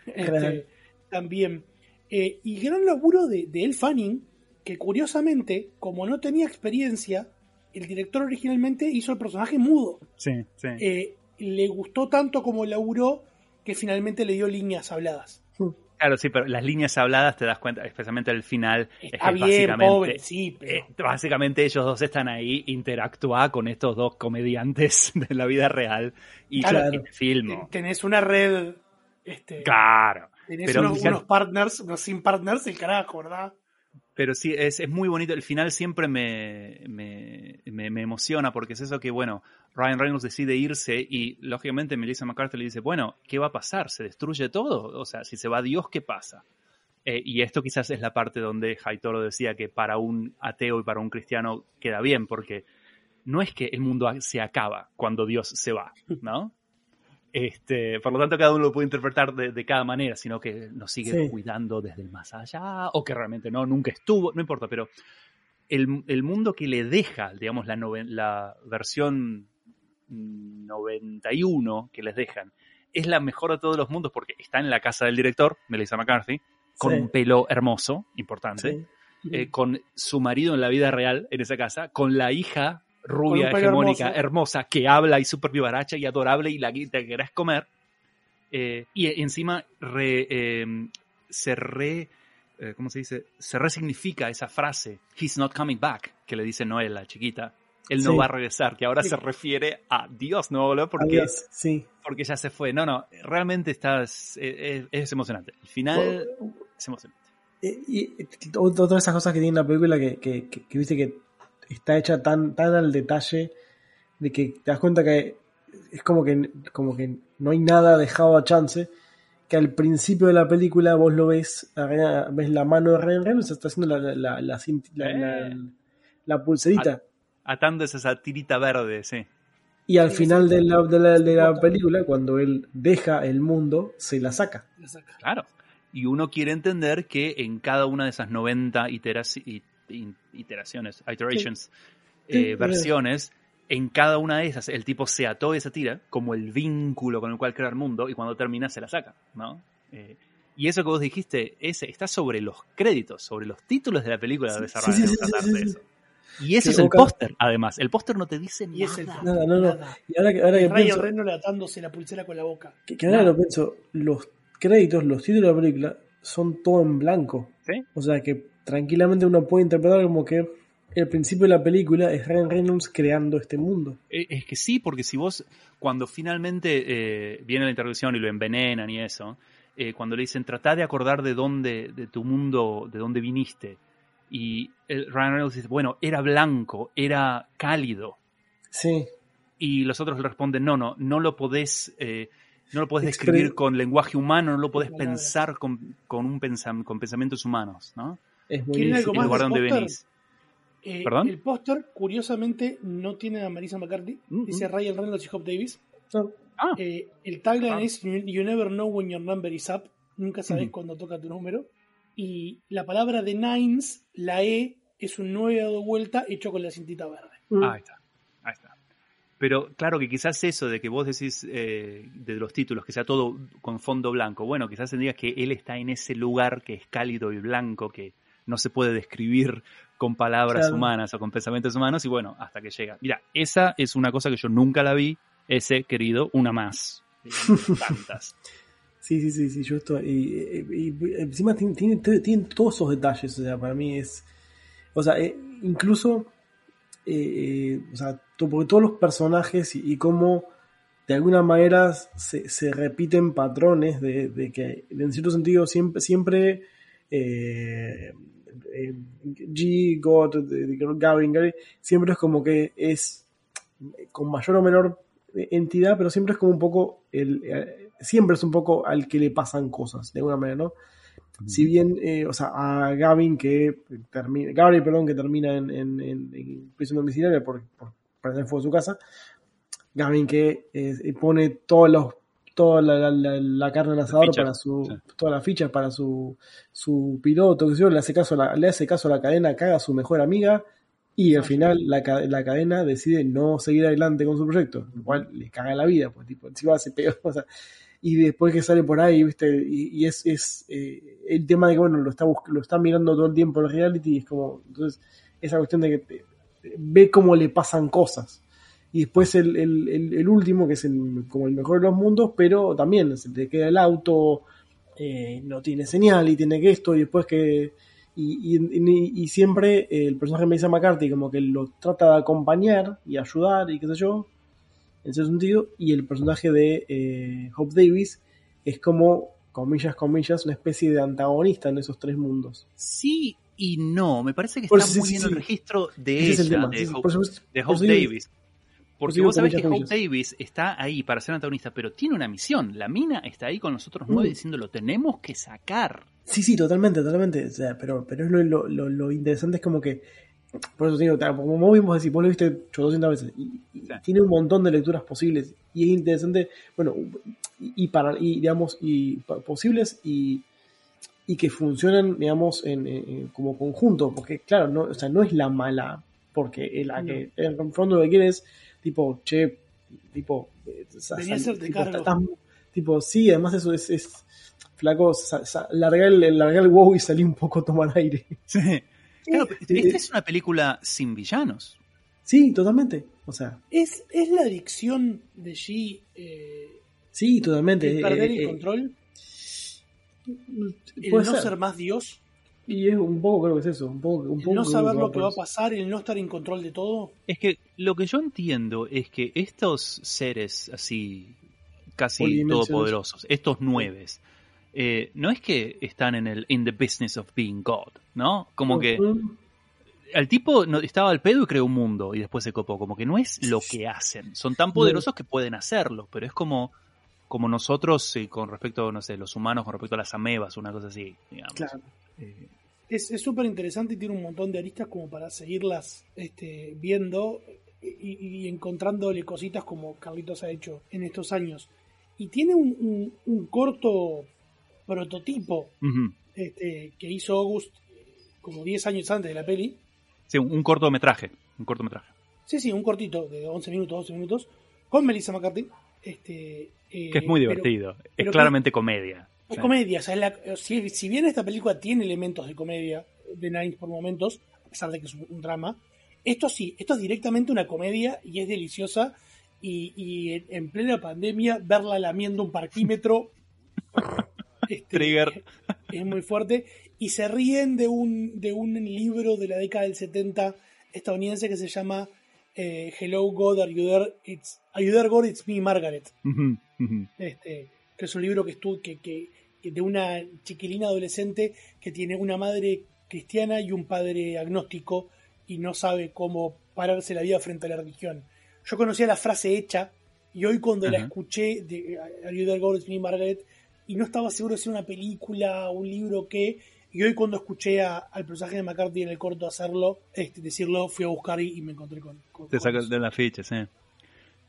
También. Y gran laburo de Elle Fanning, que curiosamente, como no tenía experiencia, el director originalmente hizo el personaje mudo. Sí. Le gustó tanto como laburó que finalmente le dio líneas habladas. Claro, sí, pero las líneas habladas te das cuenta, especialmente al final. Está bien, pobre, sí, pero... básicamente ellos dos están ahí, interactúa con estos dos comediantes de la vida real y claro, filmo. Tenés una red... claro. Tenés unos partners, unos sin partners, el carajo, ¿verdad? Pero sí, es muy bonito. El final siempre me emociona porque es eso que, bueno, Ryan Reynolds decide irse y, lógicamente, Melissa McCarthy le dice, bueno, ¿qué va a pasar? ¿Se destruye todo? O sea, si se va Dios, ¿qué pasa? Y esto quizás es la parte donde Haitoro decía que para un ateo y para un cristiano queda bien, porque no es que el mundo se acaba cuando Dios se va, ¿no? Por lo tanto, cada uno lo puede interpretar de cada manera, sino que nos sigue cuidando desde el más allá, o que realmente nunca estuvo, no importa, pero el mundo que le deja, digamos, la versión 91 que les dejan, es la mejor de todos los mundos porque está en la casa del director, Melissa McCarthy, con un pelo hermoso, importante, con su marido en la vida real en esa casa, con la hija rubia, hegemónica, hermosa, que habla y súper vivaracha y adorable y te querés comer. Y encima ¿cómo se dice? Se resignifica esa frase, he's not coming back, que le dice Noel, la chiquita. Él no va a regresar, que ahora se refiere a Dios, ¿no? Porque ya se fue. No, realmente es emocionante. El final es emocionante. Y otra de esas cosas que tiene la película que viste que está hecha tan al detalle de que te das cuenta que es como que no hay nada dejado a chance, que al principio de la película vos lo ves la mano de Ryan Reynolds, está haciendo la pulserita. Atando esa tirita verde, sí. Y al final de la película, cuando él deja el mundo, se la saca. Claro. Y uno quiere entender que en cada una de esas 90 versiones, en cada una de esas el tipo se ató esa tira como el vínculo con el cual crea el mundo y cuando termina se la saca, ¿no? Y eso que vos dijiste está sobre los créditos, sobre los títulos de la película de desarrollo. Eso. Y ese es el póster, además. El póster no te dice nada. Nada. Y ahora que Ryan Reynolds atándose la pulsera con la boca. Que ahora lo pienso, los créditos, los títulos de la película son todo en blanco. ¿Sí? O sea que tranquilamente uno puede interpretar como que el principio de la película es Ryan Reynolds creando este mundo. Es que sí, porque si vos, cuando finalmente viene la introducción y lo envenenan y eso, cuando le dicen, tratá de acordar de tu mundo, de dónde viniste, y Ryan Reynolds dice, bueno, era blanco, era cálido. Sí. Y los otros le responden, no lo podés describir con lenguaje humano, no lo podés pensar con pensamientos humanos, ¿no? Es muy ¿Quieren algo más el lugar donde venís. ¿Perdón? El póster, curiosamente, no tiene a Melissa McCarthy. Dice Ryan Reynolds y Hope Davis. El tagline es You never know when your number is up. Nunca sabes cuándo toca tu número. Y la palabra de Nines, la E, es un 9 dado vuelta hecho con la cintita verde. Ahí está. Pero claro que quizás eso de que vos decís de los títulos, que sea todo con fondo blanco, bueno, quizás tendrías que él está en ese lugar que es cálido y blanco, que no se puede describir con palabras humanas o con pensamientos humanos, y bueno, hasta que llega. Mira, esa es una cosa que yo nunca la vi, ese, querido, una más. Tantas. Sí, yo estoy. Y encima tiene todos esos detalles, o sea, para mí es. O sea, incluso. O sea, porque todos los personajes y cómo de alguna manera se repiten patrones de que en cierto sentido siempre G, God, Gavin, Gary, siempre es como que es con mayor o menor entidad, pero siempre es como un poco siempre es un poco al que le pasan cosas de alguna manera, ¿no? Si bien, o sea, a Gavin que termina en prisión domiciliaria por prender fuego a su casa, Gavin que pone toda la carne al asador para todas las fichas para su piloto, que le hace caso a la cadena, caga a su mejor amiga, y al final la cadena decide no seguir adelante con su proyecto, lo cual le caga la vida, pues tipo, encima se pegó, o sea, y después que sale por ahí, ¿viste? Y es el tema de que, bueno, lo está mirando todo el tiempo en el reality, y es como, entonces, esa cuestión de que ve cómo le pasan cosas. Y después el último, que es como el mejor de los mundos, pero también se le queda el auto, no tiene señal, y tiene que esto, y después que... Y siempre el personaje de Melissa McCarthy como que lo trata de acompañar y ayudar, y qué sé yo, en ese sentido, y el personaje de Hope Davis es como, comillas, una especie de antagonista en esos tres mundos. Sí y no, me parece que está muy bien el registro de ella, de Hope Davis. Porque vos sabés que Hope Davis está ahí para ser antagonista, pero tiene una misión. La mina está ahí con los otros 9 diciendo, lo tenemos que sacar. Sí, totalmente. O sea, pero es lo interesante es como que, por eso digo, como vos decís, vos lo viste 800 veces, y tiene un montón de lecturas posibles, y es interesante, bueno, posibles y que funcionan, digamos, como conjunto, porque claro, no, o sea, no es la mala, porque la que en el fondo lo que quiere es tipo, venía a hacerte cargo. Sí, además eso es flaco, largar el wow y salir un poco a tomar aire. Sí. Claro, esta es una película sin villanos. Sí, totalmente. O sea, ¿Es la adicción de G? Sí, totalmente. ¿El perder el control? ¿El no ser más Dios? Y es un poco, creo que es eso. El no saber lo que va a pasar, el no estar en control de todo. Es que lo que yo entiendo es que estos seres así, casi todopoderosos, estos 9, no es que están in the business of being God, ¿no? Como que el tipo estaba al pedo y creó un mundo y después se copó. Como que no es lo que hacen. Son tan poderosos que pueden hacerlo, pero es como nosotros con respecto, no sé, los humanos con respecto a las amebas, una cosa así, digamos. Claro. Es súper interesante y tiene un montón de aristas como para seguirlas viendo y encontrándole cositas como Carlitos ha hecho en estos años. Y tiene un corto prototipo que hizo August como 10 años antes de la peli. Sí, un cortometraje. Sí, un cortito de 11 minutos, 12 minutos, con Melissa McCarthy. Que es muy divertido. Es claramente comedia. Es comedia, o sea, si bien esta película tiene elementos de comedia, de Nines por momentos, a pesar de que es un drama, esto es directamente una comedia y es deliciosa, y en plena pandemia verla lamiendo un parquímetro Trigger. Es muy fuerte, y se ríen de un libro de la década del 70 estadounidense que se llama Hello God, Are You There God, It's Me, Margaret. Que es un libro que de una chiquilina adolescente que tiene una madre cristiana y un padre agnóstico y no sabe cómo pararse la vida frente a la religión. Yo conocía la frase hecha y hoy cuando la escuché de Are You There God, It's Me, Margaret, y no estaba seguro si era una película o un libro y hoy cuando escuché al personaje de McCarthy en el corto hacerlo, decirlo, fui a buscar y me encontré con te sacó de la ficha, sí.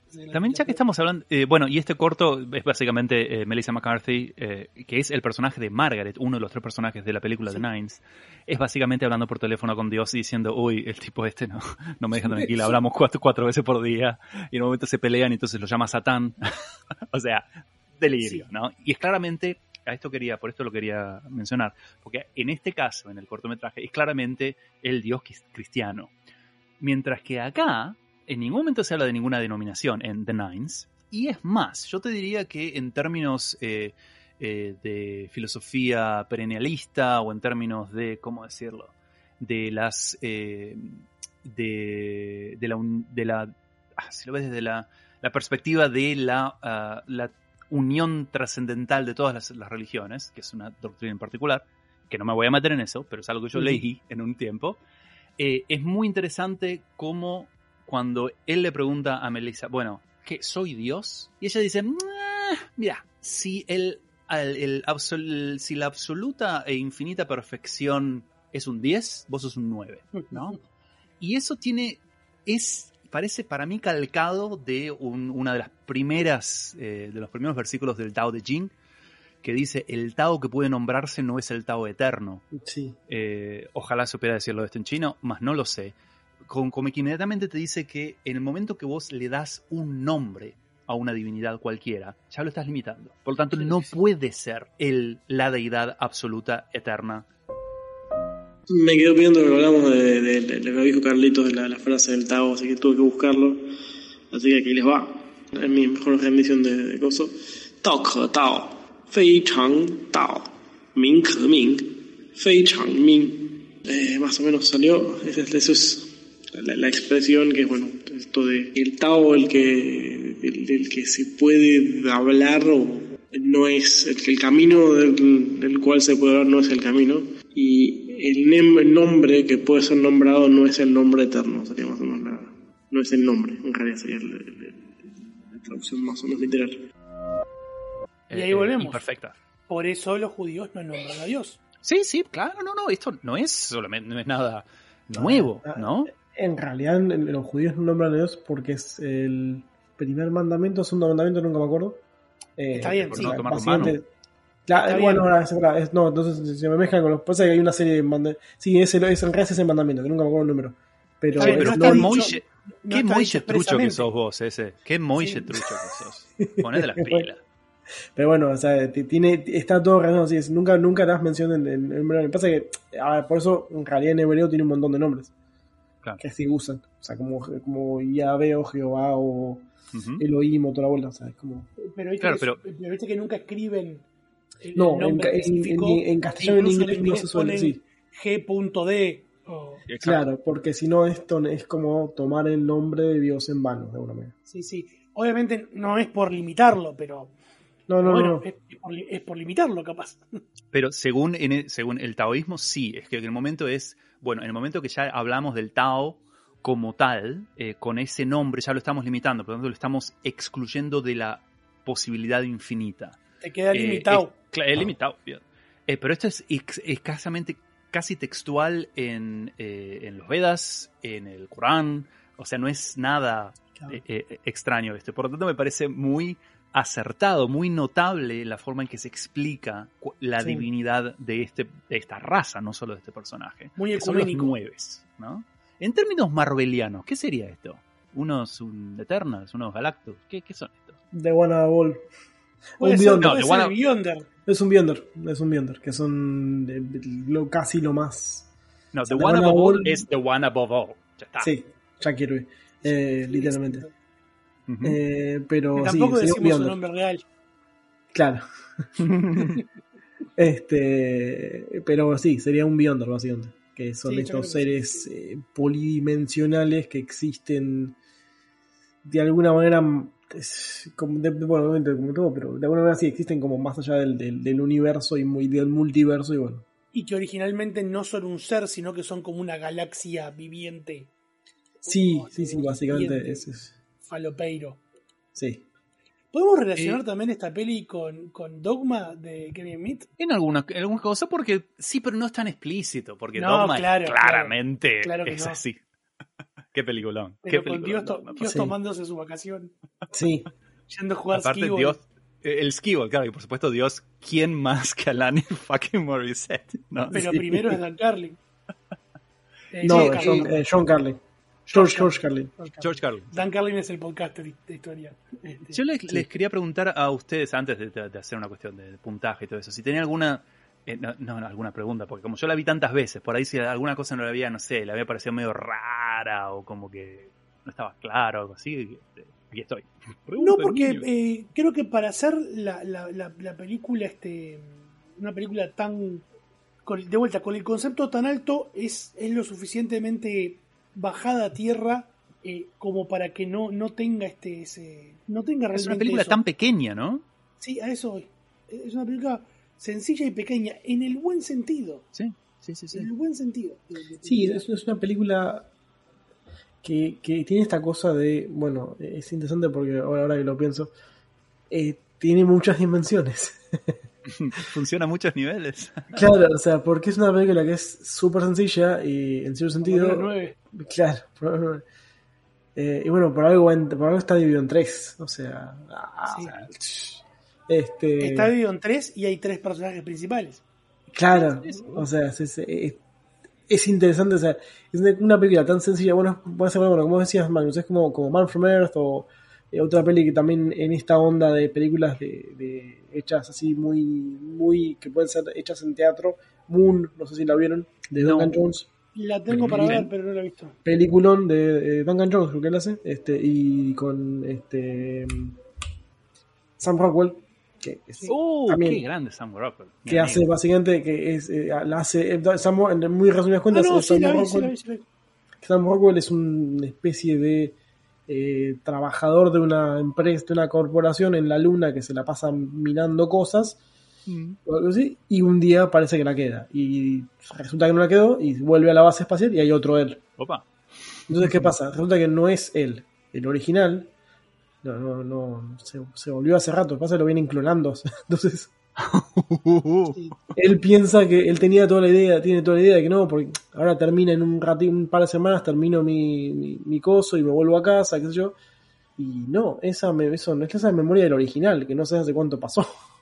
También ya que estamos hablando, bueno, y este corto es básicamente Melissa McCarthy, que es el personaje de Margaret, uno de los 3 personajes de la película The Nines, es básicamente hablando por teléfono con Dios y diciendo, uy, el tipo este no me deja tranquila, hablamos 4 veces por día, y en un momento se pelean y entonces lo llama Satán. O sea, delirio, ¿no? Y es claramente, por esto lo quería mencionar, porque en este caso, en el cortometraje, es claramente el Dios cristiano. Mientras que acá, en ningún momento se habla de ninguna denominación en The Nines. Y es más, yo te diría que en términos de filosofía perennialista o en términos de, ¿cómo decirlo? De las... si lo ves desde la perspectiva de la unión trascendental de todas las religiones, que es una doctrina en particular, que no me voy a meter en eso, pero es algo que yo leí en un tiempo, es muy interesante cómo cuando él le pregunta a Melissa, bueno, ¿qué, soy Dios? Y ella dice, mira, si si la absoluta e infinita perfección es un 10, vos sos un 9, ¿no? Y eso parece para mí calcado de una de las primeras, de los primeros versículos del Tao de Jing, que dice, el Tao que puede nombrarse no es el Tao eterno. Sí. Ojalá supiera decirlo esto en chino, mas no lo sé. Como que inmediatamente te dice que en el momento que vos le das un nombre a una divinidad cualquiera, ya lo estás limitando. Por lo tanto, no puede ser la deidad absoluta, eterna. Me quedo pidiendo que hablamos de lo que dijo Carlitos de la frase del Tao, así que tuve que buscarlo. Así que aquí les va. Es mi mejor rendición de coso. Tao ke Tao, Fei Chang Tao, Ming ke Ming, Fei Chang Ming. Más o menos salió. Eso es la expresión que es, bueno, esto de el Tao, el que se puede hablar o no es el camino del cual se puede hablar, no es el camino, y el nombre que puede ser nombrado no es el nombre eterno, sería más o menos no es el nombre, en realidad sería la traducción más o menos literal. Y ahí volvemos. Perfecta. Por eso los judíos no nombran a Dios. Sí, claro, no, esto no es nada nuevo, ¿no? En realidad los judíos no nombran a Dios porque es el primer mandamiento, segundo mandamiento, nunca me acuerdo. Está bien, sí. No tomar mano. Bueno, no, entonces se me mezclan con los... Pasa que hay una serie de mandamientos. Sí, en realidad es el mandamiento, que nunca me acuerdo el número. Pero qué Moishe trucho que sos vos, ese. Qué Moishe trucho que sos. Ponete las pilas. Pero bueno, o sea, está todo relacionado así. Nunca das mención en hebreo. Pasa que, por eso en realidad en hebreo tiene un montón de nombres. Claro. Que así usan. O sea, como Yahvé o Jehová o Elohim o toda la vuelta. O sea, es como... Pero viste que nunca escriben... No, en castellano y en inglés no se suele decir. G.D. Claro, porque si no esto es como tomar el nombre de Dios en vano, de alguna manera. Sí. Obviamente no es por limitarlo, pero... No. Es por limitarlo, capaz. Pero según el taoísmo, sí. Es que en el momento en el momento que ya hablamos del Tao como tal, con ese nombre ya lo estamos limitando, por lo tanto lo estamos excluyendo de la posibilidad infinita. Te queda limitado. Es limitado. Pero esto es escasamente casi textual en los Vedas, en el Corán. O sea, no es nada extraño esto. Por lo tanto, me parece muy acertado, muy notable la forma en que se explica la divinidad de esta raza, no solo de este personaje. Muy ecuménico. Son los 9, ¿no? En términos marvelianos, ¿qué sería esto? ¿Unos Eternals? ¿Unos Galactus? ¿Qué son estos? The Wanna Ball. Un Beyonder. Es un Beyonder, que son casi lo más... No, The One Above All es The One Above All. Ya está. Sí, ya quiero ir. Literalmente. Pero tampoco sí, decimos su nombre real. Claro. Pero sí, sería un Beyonder, básicamente. Que son estos seres polidimensionales que existen de alguna manera... obviamente como todo, pero de alguna manera sí existen como más allá del universo y del multiverso y bueno. Y que originalmente no son un ser, sino que son como una galaxia viviente. Sí, básicamente es falopeiro. Sí. ¿Podemos relacionar también esta peli con Dogma de Kevin Smith? En alguna cosa, porque sí, pero no es tan explícito, porque no, Dogma claramente es no. así. Qué peliculón. Pero Qué con Dios, peliculón. Dios tomándose su vacación. Sí. Yendo a jugar Aparte, skee-ball. Dios, el skee-ball, claro, y por supuesto Dios, ¿quién más que Alanis fucking Morissette? ¿No? Pero Sí. primero es Dan Carlin. No, Carlin. John Carlin. George Carlin. George Carlin. Dan Carlin es el podcaster de historia. Yo les quería preguntar a ustedes, antes de hacer una cuestión de puntaje y todo eso, si tenían alguna... no, alguna pregunta, porque como yo la vi tantas veces, por ahí si alguna cosa no la había, no sé, le había parecido medio rara o como que no estaba claro o algo así, aquí estoy. No, porque creo que para hacer la película, una película tan, de vuelta, con el concepto tan alto, es lo suficientemente bajada a tierra como para que no tenga no tenga realmente. Es una película eso. tan pequeña, ¿no? Sí, a eso voy. Es una película sencilla y pequeña, en el buen sentido. Sí. En el buen sentido. Sí, es una película que tiene esta cosa de, bueno, es interesante porque ahora que lo pienso, tiene muchas dimensiones. Funciona a muchos niveles. Claro, o sea, porque es una película que es súper sencilla y en cierto sentido... 9. Claro, y bueno, por algo está dividido en 3, o sea... Está dividido en 3 y hay 3 personajes principales. Claro, o sea, es interesante, o sea, es una película tan sencilla, bueno, puede ser, bueno, como decías, Magnus, es como Man from Earth o otra peli que también en esta onda de películas de hechas así muy que pueden ser hechas en teatro. Moon, no sé si la vieron, de Duncan Jones. La tengo para ver, pero no la he visto. Peliculón de Duncan Jones, creo que él hace, y con Sam Rockwell, que es también, qué grande Sam Rockwell. Que hace básicamente, que es la hace en muy resumidas cuentas, Sam Rockwell es una especie de trabajador de una empresa, de una corporación en la luna que se la pasa minando cosas o algo así, y un día parece que la queda y resulta que no la quedó y vuelve a la base espacial y hay otro él. Opa. Entonces, ¿qué pasa? Resulta que no es él, el original se volvió hace rato, pasa que lo vienen clonando. Entonces él piensa que él tiene toda la idea de que no, porque ahora termina en un par de semanas, termino mi coso y me vuelvo a casa, qué sé yo, y no, eso no es esa memoria del original, que no sé hace cuánto pasó.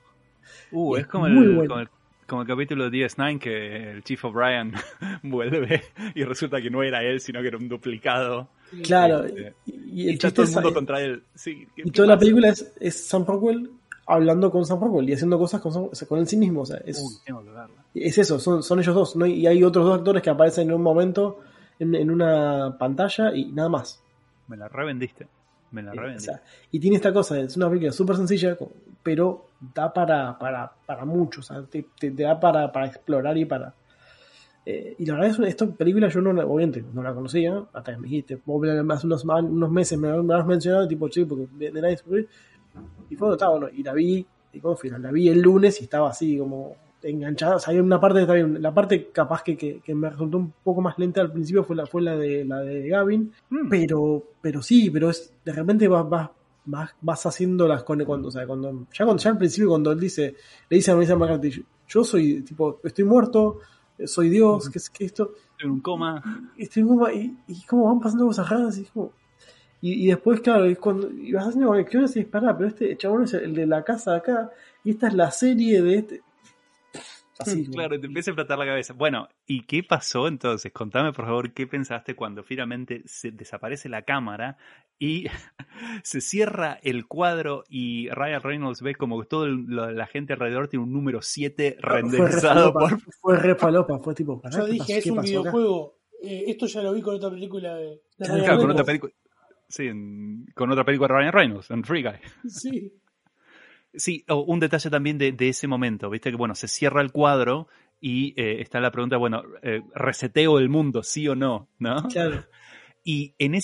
Es como el capítulo de DS9 que el Chief O'Brien vuelve y resulta que no era él, sino que era un duplicado. Claro, y el está todo el mundo contra él. Sí, y toda la película es Sam Rockwell hablando con Sam Rockwell y haciendo cosas con él sí mismo. O sea, tengo que verla. Es eso, son ellos dos, ¿no? Y hay otros dos actores que aparecen en un momento en una pantalla y nada más. Me la revendiste. O sea, y tiene esta cosa, es una película súper sencilla, pero da para mucho, o sea, te da para explorar y para... y la verdad es esta película yo obviamente no la conocía, hasta que me dijiste, hace unos meses me has mencionado, tipo, che, porque de nadie se... Y fue estaba bueno, y la vi, y como fui, la vi el lunes y estaba así como enganchada. O sea, hay una parte está bien, la parte capaz que me resultó un poco más lenta al principio fue la de Gavin, pero sí, pero es de repente vas haciendo las cuando ya al principio cuando él le dice a Melissa McCarthy, yo soy tipo, estoy muerto, soy Dios, que esto, estoy en un coma, y como van pasando cosas raras y como... Y después, claro, es cuando y vas haciendo conexiones y es pará, pero este chabón es el de la casa de acá, y esta es la serie de este. Así, claro, te empieza a explotar la cabeza. Bueno, ¿y qué pasó entonces? Contame, por favor, ¿qué pensaste cuando finalmente se desaparece la cámara y se cierra el cuadro y Ryan Reynolds ve como que toda la gente alrededor tiene un número 7 renderizado? Fue re falopa, fue tipo... Yo dije, es un videojuego. Esto ya lo vi con otra película de Ryan Reynolds. Con otra película. Sí, con otra película de Ryan Reynolds, en Free Guy. Sí. Sí, un detalle también de ese momento, viste que bueno, se cierra el cuadro y está la pregunta, bueno, reseteo el mundo, sí o no, ¿no? Claro. Y en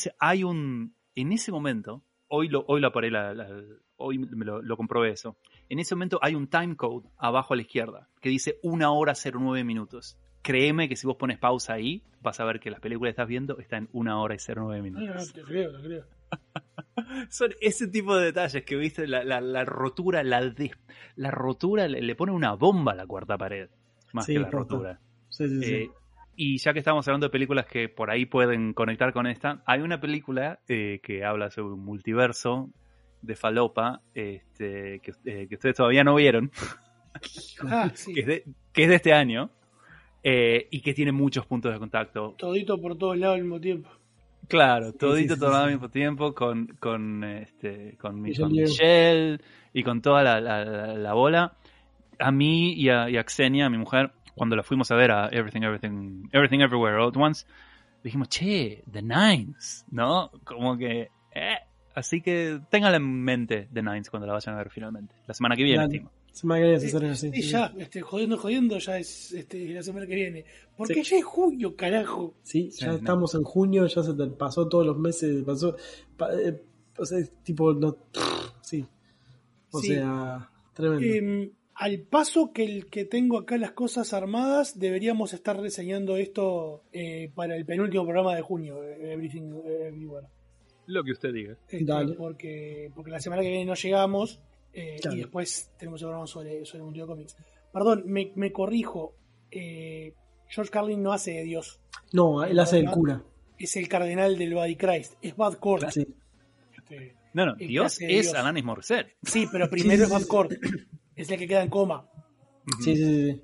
ese momento, hoy lo paré, hoy lo comprobé eso. En ese momento hay un timecode abajo a la izquierda que dice 1 hora 09 minutos. Créeme que si vos pones pausa ahí, vas a ver que las películas que estás viendo están en 1 hora y 09 minutos. No, te creo. Son ese tipo de detalles que viste, la rotura, la rotura le pone una bomba a la cuarta pared, más sí, que la rotura. Sí. Y ya que estamos hablando de películas que por ahí pueden conectar con esta, hay una película que habla sobre un multiverso de falopa que ustedes todavía no vieron, Sí. que es de este año y que tiene muchos puntos de contacto. Todito por todos lados al mismo tiempo. Claro, todito sí, todo sí. al mismo tiempo con Michelle Michelle y con toda la bola. A mí y a Xenia, a mi mujer, cuando la fuimos a ver a Everything Everywhere All at Once, dijimos, che, The Nines, ¿no? Como que... Así que ténganla en mente The Nines cuando la vayan a ver finalmente. La semana que viene, estimo. Semana que viene, se estrena, sí. Y ya, jodiendo, ya es la semana que viene. Porque ya es junio, carajo. Sí, ya estamos en junio, ya se te pasó todos los meses, o sea, tipo, no, sí. O Sí. sea, tremendo. Al paso que tengo acá las cosas armadas, deberíamos estar reseñando esto para el penúltimo programa de junio, Everything Everywhere. Lo que usted diga. Dale. Porque la semana que viene no llegamos Claro. y después tenemos el programa sobre el mundo de cómics. Perdón, me corrijo. George Carlin no hace de Dios. No, él hace el cura. Es el cardenal del Body Christ. Es Bad Court. Sí. No, el Dios que hace de es Dios. Alanis Morissette. Sí, pero primero es Bad Court. Es el que queda en coma. Sí.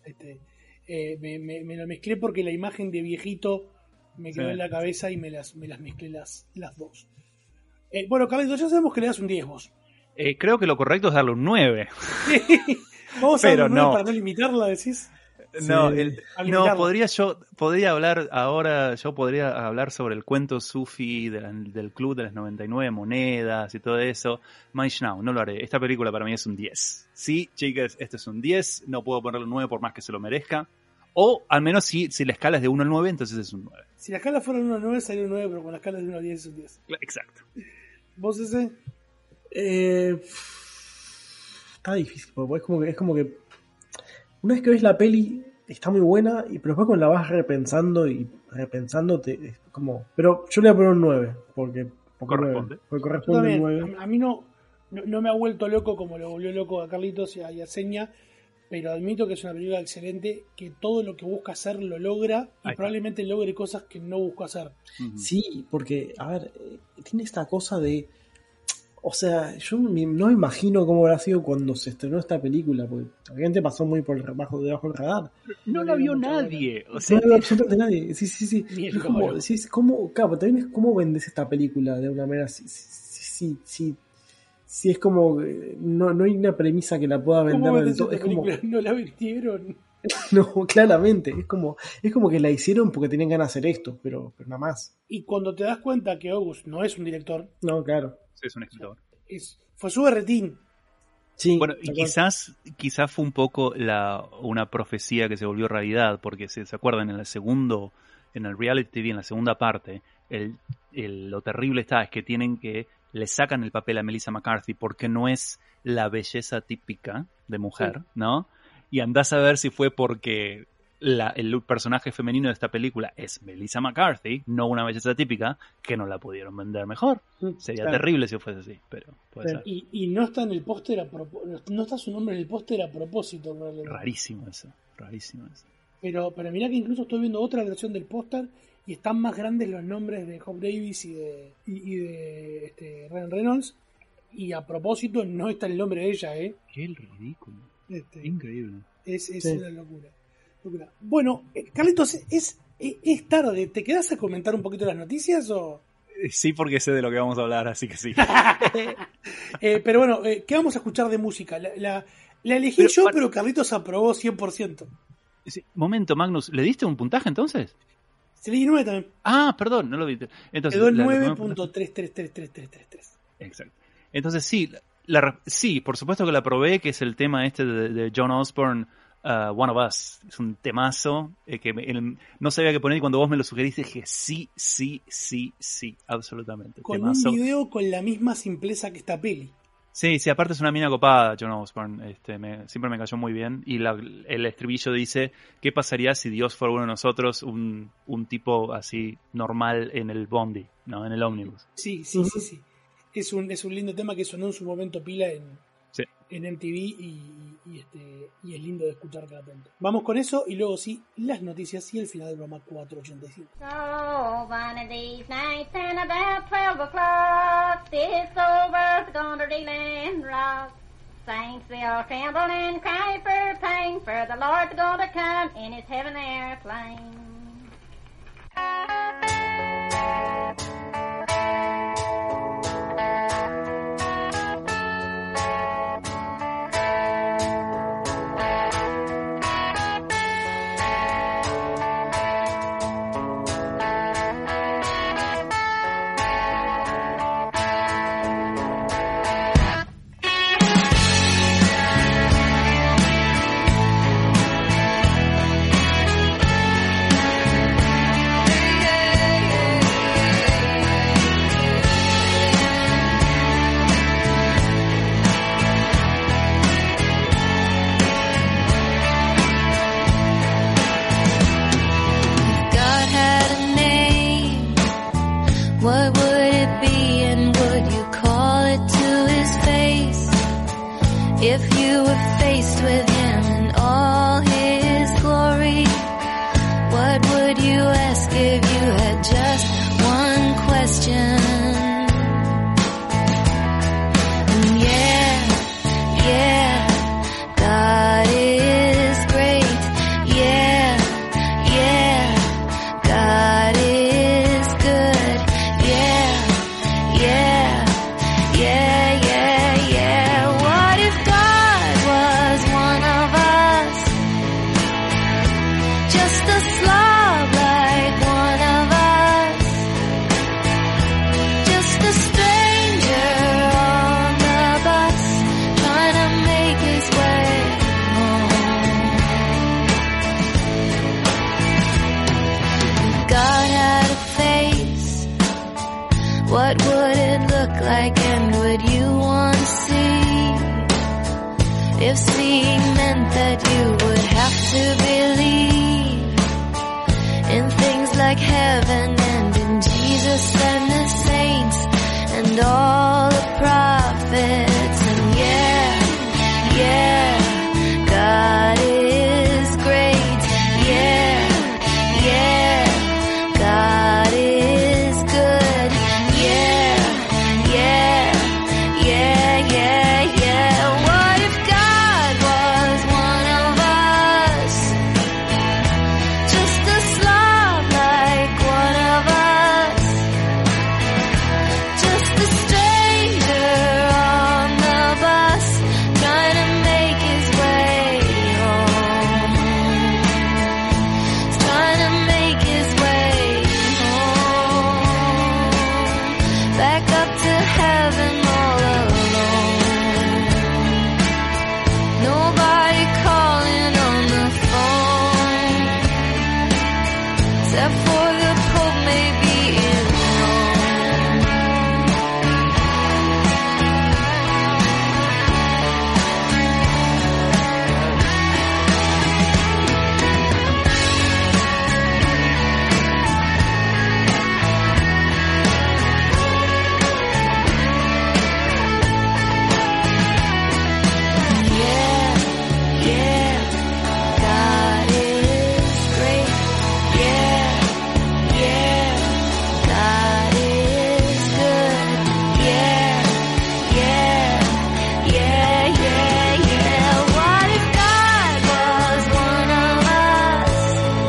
Me lo mezclé porque la imagen de viejito me quedó en la cabeza y me las mezclé las dos. Bueno, Carlitos, ya sabemos que le das un 10 vos. Creo que lo correcto es darle un 9. Vamos a Pero darle un 9 no. para no limitarla, decís. No, Al podría hablar ahora, yo podría hablar sobre el cuento sufi del club de las 99 monedas y todo eso. Now, no lo haré. Esta película para mí es un 10. Sí, chicas, este es un 10. No puedo ponerle un 9 por más que se lo merezca. O al menos si la escala es de 1 al 9, entonces es un 9. Si la escala fuera de 1 al 9, sería un 9, pero con la escala de 1 al 10 es un 10. Exacto. ¿Vos ese? Está difícil, porque es como que una vez que ves la peli está muy buena, pero después cuando la vas repensándote es como... Pero yo le voy a poner un 9, porque corresponde. porque corresponde el 9. A mí no me ha vuelto loco como lo volvió loco a Carlitos y a Seña, pero admito que es una película excelente, que todo lo que busca hacer lo logra y probablemente logre cosas que no buscó hacer. Sí, porque, a ver, tiene esta cosa de... O sea, yo no me imagino cómo habrá sido cuando se estrenó esta película, porque obviamente pasó muy por debajo del radar. No la vio nadie. O No sea, la vio absolutamente nadie. Sí. Ni el Es como, coro. claro, también es cómo vendes esta película de una manera... Sí, es como... No hay una premisa que la pueda vender ¿Cómo del ves todo. esta Es como... película? No la vendieron. No, claramente. Es como que la hicieron porque tenían ganas de hacer esto, pero nada más. Y cuando te das cuenta que August no es un director, No, claro. es un escritor. fue su berretín. Sí, Bueno, y quizás fue un poco una profecía que se volvió realidad, porque se acuerdan en el reality TV, en la segunda parte, lo terrible es que le sacan el papel a Melissa McCarthy porque no es la belleza típica de mujer, ¿no? Y andás a ver si fue porque el personaje femenino de esta película es Melissa McCarthy, no una belleza típica, que no la pudieron vender mejor. Sería terrible si fuese así, pero puede ser. Y no está en el póster no está su nombre en el póster a propósito. Probablemente. Rarísimo eso. Pero mirá que incluso estoy viendo otra versión del póster y están más grandes los nombres de Hope Davis y de Ryan Reynolds, y a propósito no está el nombre de ella, Qué ridículo. Increíble. Es una locura. Bueno, Carlitos, es tarde. ¿Te quedás a comentar un poquito las noticias o...? Sí, porque sé de lo que vamos a hablar, así que sí. Pero bueno, ¿qué vamos a escuchar de música? La elegí pero Carlitos aprobó 100%. Sí, momento, Magnus, ¿le diste un puntaje entonces? Se le di 9 también. Ah, perdón, no lo vi. Entonces, quedó 9.33333. Exacto. Entonces sí, sí, por supuesto que la probé, que es el tema de John Osborne, One of Us. Es un temazo que no sabía qué poner, y cuando vos me lo sugeriste dije sí, absolutamente. Con temazo. un video con la misma simpleza que esta peli. Sí, aparte es una mina copada, John Osborne. Siempre me cayó muy bien. Y el estribillo dice: ¿qué pasaría si Dios fuera uno de nosotros, un tipo así normal en el bondi, ¿no? En el ómnibus. Sí. Es un lindo tema que sonó en su momento pila en MTV y es lindo de escuchar cada tanto. Vamos con eso y luego sí, las noticias y el final del programa 485. So one of these nights and about 12 o'clock, this old world's gonna reel and rock. Saints will tremble and cry for pain, for the Lord's gonna come in his heaven airplane. What would it be and would you call it to his face? If you were faced with him in all his glory, what would you ask if you had just one question? And yeah, God is great. Yeah, God is good. Yeah. What if God was one of us? Just a slob like one of us. Just a stranger on the bus, trying to make his way home. If God had a face, what would it look like and would you want to see? If seeing meant that you would have to believe in things like heaven and in Jesus and the saints and all the prophets. And yeah, God is great. Yeah, God is good. Yeah. What if God was one of us? Just a slob like one of us. Just a stranger on the bus, trying to make his way home. He's trying to make his way home. Back up to heaven all alone. Nobody calling on the phone, except for the Pope maybe in Rome. Yeah, God is great. Yeah, God is good. Yeah. What if God was one of us?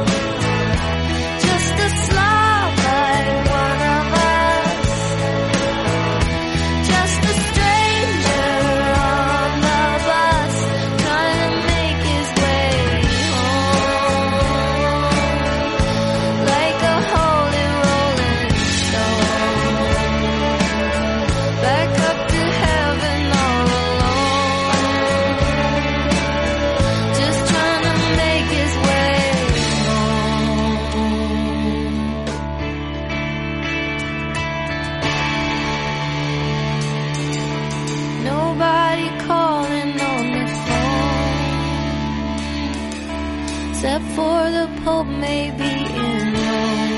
Just a slob like one of us. Just a stranger on the bus, trying to make his way home. Like a holy rolling stone. Back up to heaven all alone. Just trying to make his way home. Nobody calling on the phone, except for the Pope maybe in Rome.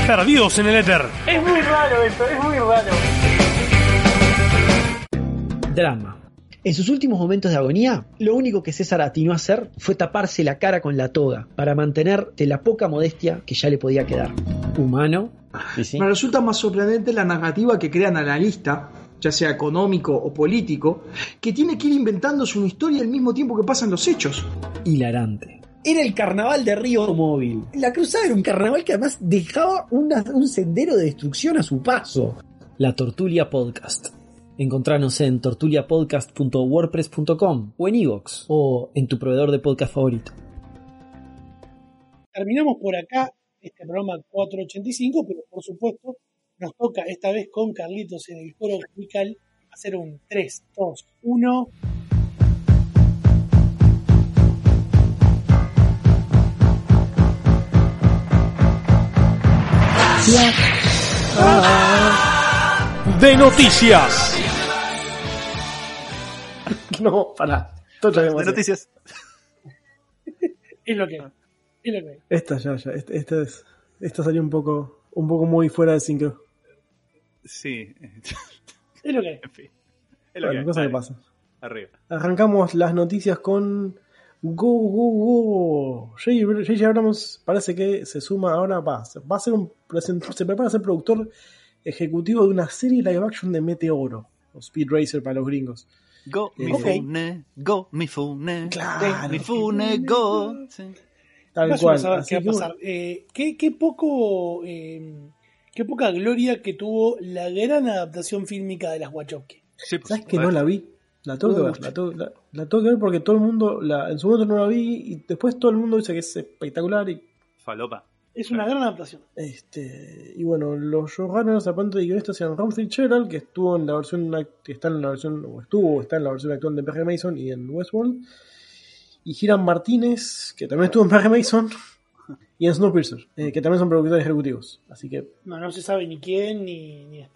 Perdidos en el éter. Es muy raro esto, es muy raro. Drama. En sus últimos momentos de agonía, lo único que César atinó a hacer fue taparse la cara con la toga para mantener de la poca modestia que ya le podía quedar. Humano. ¿Sí? Me resulta más sorprendente la narrativa que crean analista, ya sea económico o político, que tiene que ir inventándose una historia al mismo tiempo que pasan los hechos. Hilarante. Era el carnaval de Río Móvil. La cruzada era un carnaval que además dejaba un sendero de destrucción a su paso. La Tortulia Podcast. Encontranos en tortuliapodcast.wordpress.com o en iVoox o en tu proveedor de podcast favorito. Terminamos por acá este programa 485, pero por supuesto nos toca esta vez con Carlitos en el coro musical hacer un 3, 2, 1. De noticias. No, pará. De noticias. Es lo que es. Esta salió un poco muy fuera de sincro. Sí. Es lo que es. En fin. Es lo cosa que que pasa. Arriba. Arrancamos las noticias con Go. J.J. Abrams parece que se suma ahora, se prepara a ser productor ejecutivo de una serie live action de Meteoro, o Speed Racer para los gringos. Go mi fune, claro, mi fune, go. Sí. Tal cual. Qué va a pasar. Qué poca gloria que tuvo la gran adaptación fílmica de las Wachowski. Sí, ¿sabes que no la vi? La tengo que ver, la tengo que ver porque todo el mundo, en su momento no la vi y después todo el mundo dice que es espectacular y falopa. Es una gran adaptación. Y bueno, los showrunners aparte de guionistas eran Ron Fitzgerald, que está en la versión actual de Perry Mason y en Westworld, y Hiram Martínez, que también estuvo en Perry Mason, y en Snowpiercer, que también son productores ejecutivos. Así que no se sabe ni quién ni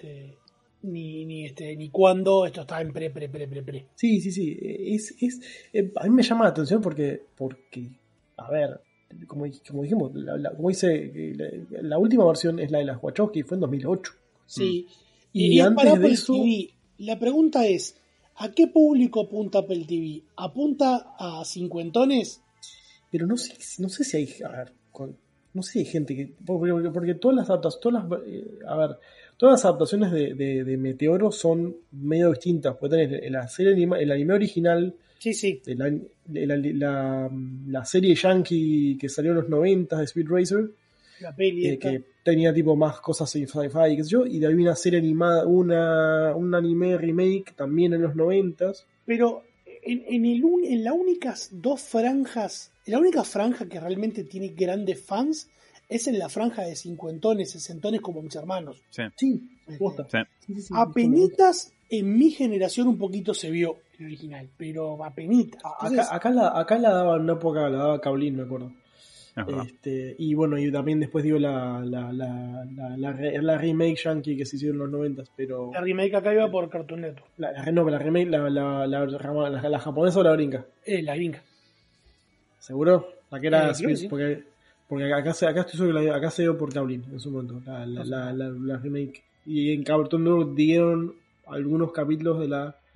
cuándo. Esto está en pre. Sí. A mí me llama la atención porque a ver, como dijimos, la última versión es la de las Wachowski, fue en 2008. Sí. Y antes de eso, TV. La pregunta es, ¿a qué público apunta Apple TV? ¿Apunta a cincuentones? Pero no sé si hay, no sé si hay gente que, porque todas las adaptaciones de Meteoro son medio distintas. Puede tener la serie el anime original. Sí. La serie yankee que salió en los 90 de Speed Racer, la peli que tenía tipo más cosas sci-fi, qué sé yo, y de ahí una serie animada, un anime remake también en los 90. Pero en las únicas dos franjas, la única franja que realmente tiene grandes fans es en la franja de cincuentones, sesentones como mis hermanos. Sí. Apenitas en mi generación un poquito se vio el original, pero apenitas. Acá la daba en una época, la daba Cablín, me acuerdo. Y bueno, y también después dio la remake yankee que se hicieron en los 90, pero la remake acá iba por Cartoon Network. La remake, la japonesa o la gringa. La gringa. ¿Seguro? La que era sí. porque acá estoy seguro que acá se dio por Cablín en su momento, la remake. Y en Cartoon Network dieron algunos capítulos de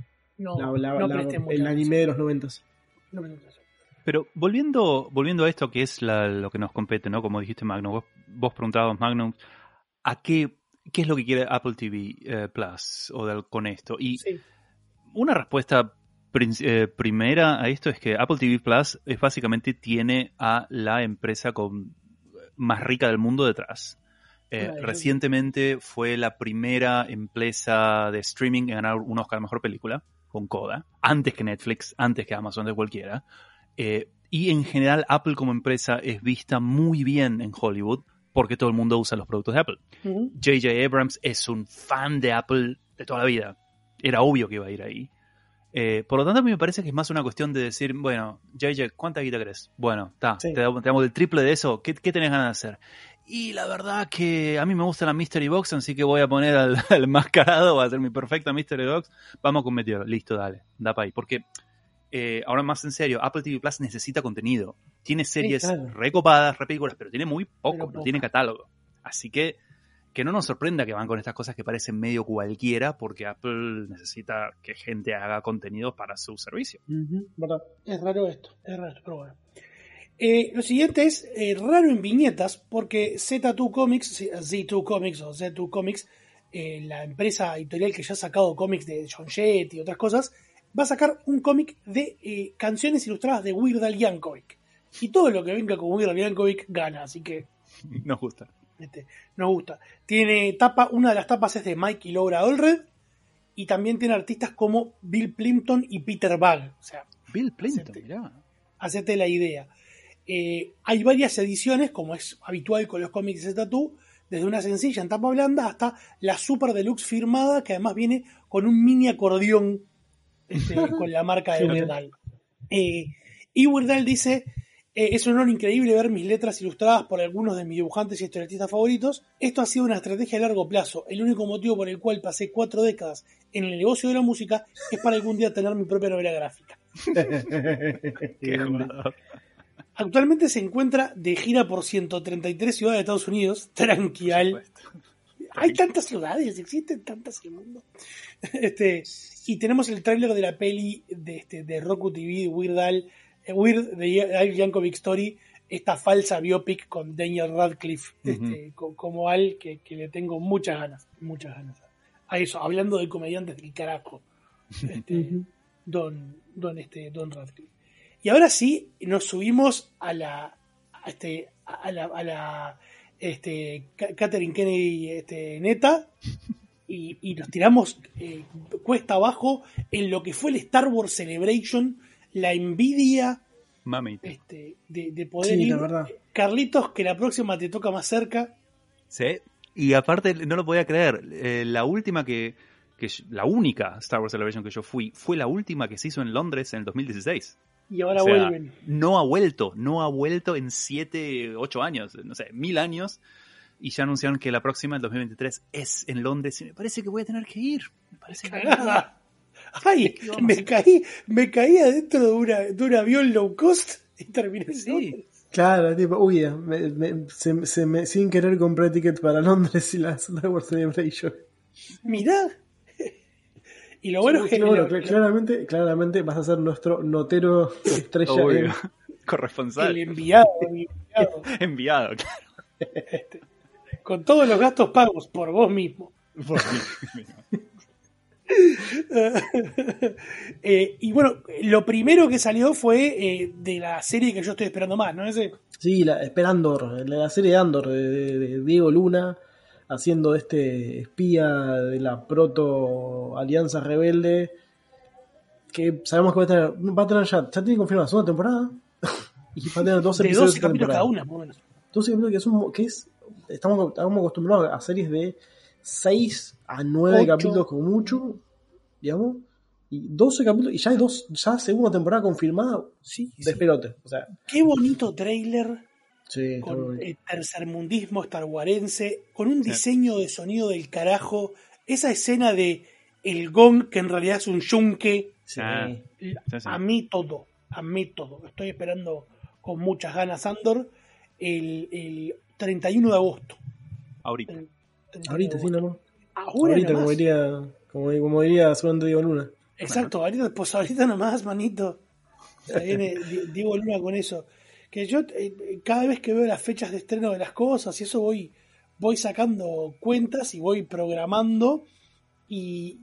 el anime de los 90. Pero volviendo a esto que es lo que nos compete, ¿no? Como dijiste, Magnum, vos preguntabas, Magnum, ¿qué es lo que quiere Apple TV Plus con esto? Y una respuesta primera a esto es que Apple TV Plus básicamente tiene a la empresa más rica del mundo detrás. Recientemente fue la primera empresa de streaming en ganar un Oscar a Mejor Película, con Coda, antes que Netflix, antes que Amazon, de cualquiera. Y en general Apple como empresa es vista muy bien en Hollywood porque todo el mundo usa los productos de Apple. J.J. Abrams es un fan de Apple de toda la vida. Era obvio que iba a ir ahí. Por lo tanto, a mí me parece que es más una cuestión de decir, bueno, JJ, ¿cuánta guita querés? Bueno, te damos el triple de eso. ¿Qué tenés ganas de hacer? Y la verdad que a mí me gusta la Mystery Box, así que voy a poner al mascarado, va a ser mi perfecta Mystery Box. Vamos con Meteor. Listo, dale. Da para ahí. Porque, ahora más en serio, Apple TV Plus necesita contenido. Tiene series recopadas, películas, pero tiene muy poco, no tiene catálogo. Así que que no nos sorprenda que van con estas cosas que parecen medio cualquiera, porque Apple necesita que gente haga contenidos para su servicio. ¿Verdad? Es raro esto, pero bueno. Lo siguiente es raro en viñetas, porque Z2 Comics o Z2 Comics, la empresa editorial que ya ha sacado cómics de John Jett y otras cosas, va a sacar un cómic de canciones ilustradas de Weird Al Yankovic. Y todo lo que venga con Weird Al Yankovic gana, así que... Nos gusta. Nos gusta. Tiene tapa, una de las tapas es de Mike y Laura Allred, y también tiene artistas como Bill Plympton y Peter Bagg. O sea, Bill Plympton, mirá. Hacete la idea. Hay varias ediciones, como es habitual con los cómics de Z2, desde una sencilla en tapa blanda hasta la super deluxe firmada, que además viene con un mini acordeón con la marca de Weird Al. Y Weird Al dice: es un honor increíble ver mis letras ilustradas por algunos de mis dibujantes y historietistas favoritos. Esto ha sido una estrategia a largo plazo. El único motivo por el cual pasé 4 décadas en el negocio de la música es para algún día tener mi propia novela gráfica. Qué jugador. Actualmente se encuentra de gira por 133 ciudades de Estados Unidos. Tranquial. Hay tantas ciudades, existen tantas en el mundo. Y tenemos el tráiler de la peli de Roku TV, Weird Al Yankovic Story, esta falsa biopic con Daniel Radcliffe como Al, que le tengo muchas ganas a eso, hablando de comediantes del carajo, Don Radcliffe. Y ahora sí nos subimos a la Catherine Kennedy neta, y nos tiramos cuesta abajo en lo que fue el Star Wars Celebration. La envidia de poder ir. Carlitos, que la próxima te toca más cerca. Sí, y aparte no lo podía creer. La última la única Star Wars Celebration que yo fue la última que se hizo en Londres en el 2016. Y ahora vuelven. No ha vuelto en 7, 8 años, no sé, 1000 años. Y ya anunciaron que la próxima, el 2023, es en Londres. Y me parece que voy a tener que ir. Me parece que ¡ay! Me caí adentro de un avión low cost y terminé así. Claro, tipo, sin querer compré ticket para Londres y la Star Wars Celebration. Mirá. Y lo bueno es que claramente vas a ser nuestro notero estrella. Corresponsal. El enviado. Enviado, claro. Con todos los gastos pagos por vos mismo. Y bueno, lo primero que salió fue de la serie que yo estoy esperando más, ¿no? Sí, la serie de Andor de Diego Luna, haciendo espía de la proto alianza rebelde, que sabemos que va a tener ya tiene confirmada la segunda temporada y va a tener 12 episodios 12 capítulos cada una, por lo menos. 12 capítulos estamos acostumbrados a series de 6 a 9 8 capítulos como mucho, digamos, y 12 capítulos, y ya segunda temporada confirmada, despelote. O sea, qué bonito tráiler, sí, con tercermundismo starwarense, con un diseño de sonido del carajo, esa escena de el gong, que en realidad es un yunque, a mí todo, estoy esperando con muchas ganas Andor, el 31 de agosto. Ahorita sí, ¿no? Ahorita, como diría seguramente Diego Luna. Exacto, ahorita nomás, manito. Viene Diego Luna con eso. Que yo cada vez que veo las fechas de estreno de las cosas y eso voy sacando cuentas y voy programando y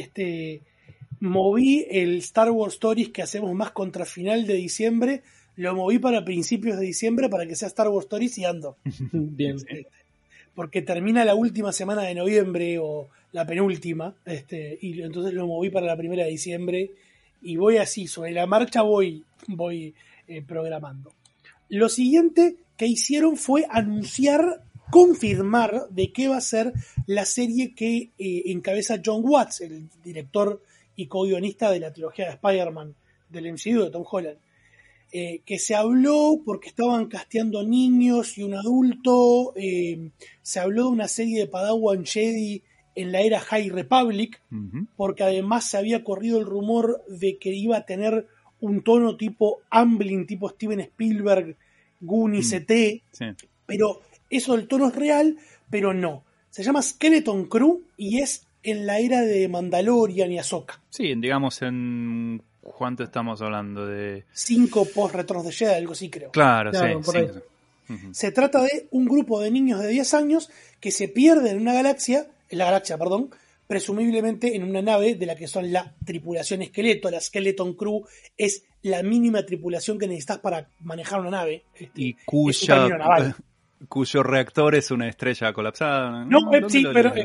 moví el Star Wars Stories que hacemos más contra final de diciembre, lo moví para principios de diciembre para que sea Star Wars Stories y Andor. Bien. Porque termina la última semana de noviembre o la penúltima, y entonces lo moví para la primera de diciembre y voy así, sobre la marcha voy programando. Lo siguiente que hicieron fue confirmar de qué va a ser la serie que encabeza John Watts, el director y co-guionista de la trilogía de Spider-Man del MCU de Tom Holland. Que se habló porque estaban casteando niños y un adulto, se habló de una serie de Padawan Jedi en la era High Republic, porque además se había corrido el rumor de que iba a tener un tono tipo Amblin, tipo Steven Spielberg, Goonies, E.T., pero eso del tono es real, pero no. Se llama Skeleton Crew y es en la era de Mandalorian y Ahsoka. Sí, digamos en... ¿Cuánto estamos hablando? De 5 post-retornos de Jedi, algo así creo. Claro, Claro, sí. por ahí. Se trata de un grupo de niños de 10 años que se pierden en la galaxia, presumiblemente en una nave de la que son la tripulación esqueleto. La Skeleton Crew es la mínima tripulación que necesitas para manejar una nave. Y es un término naval. cuyo reactor es una estrella colapsada. No, sí, lo pero... leo?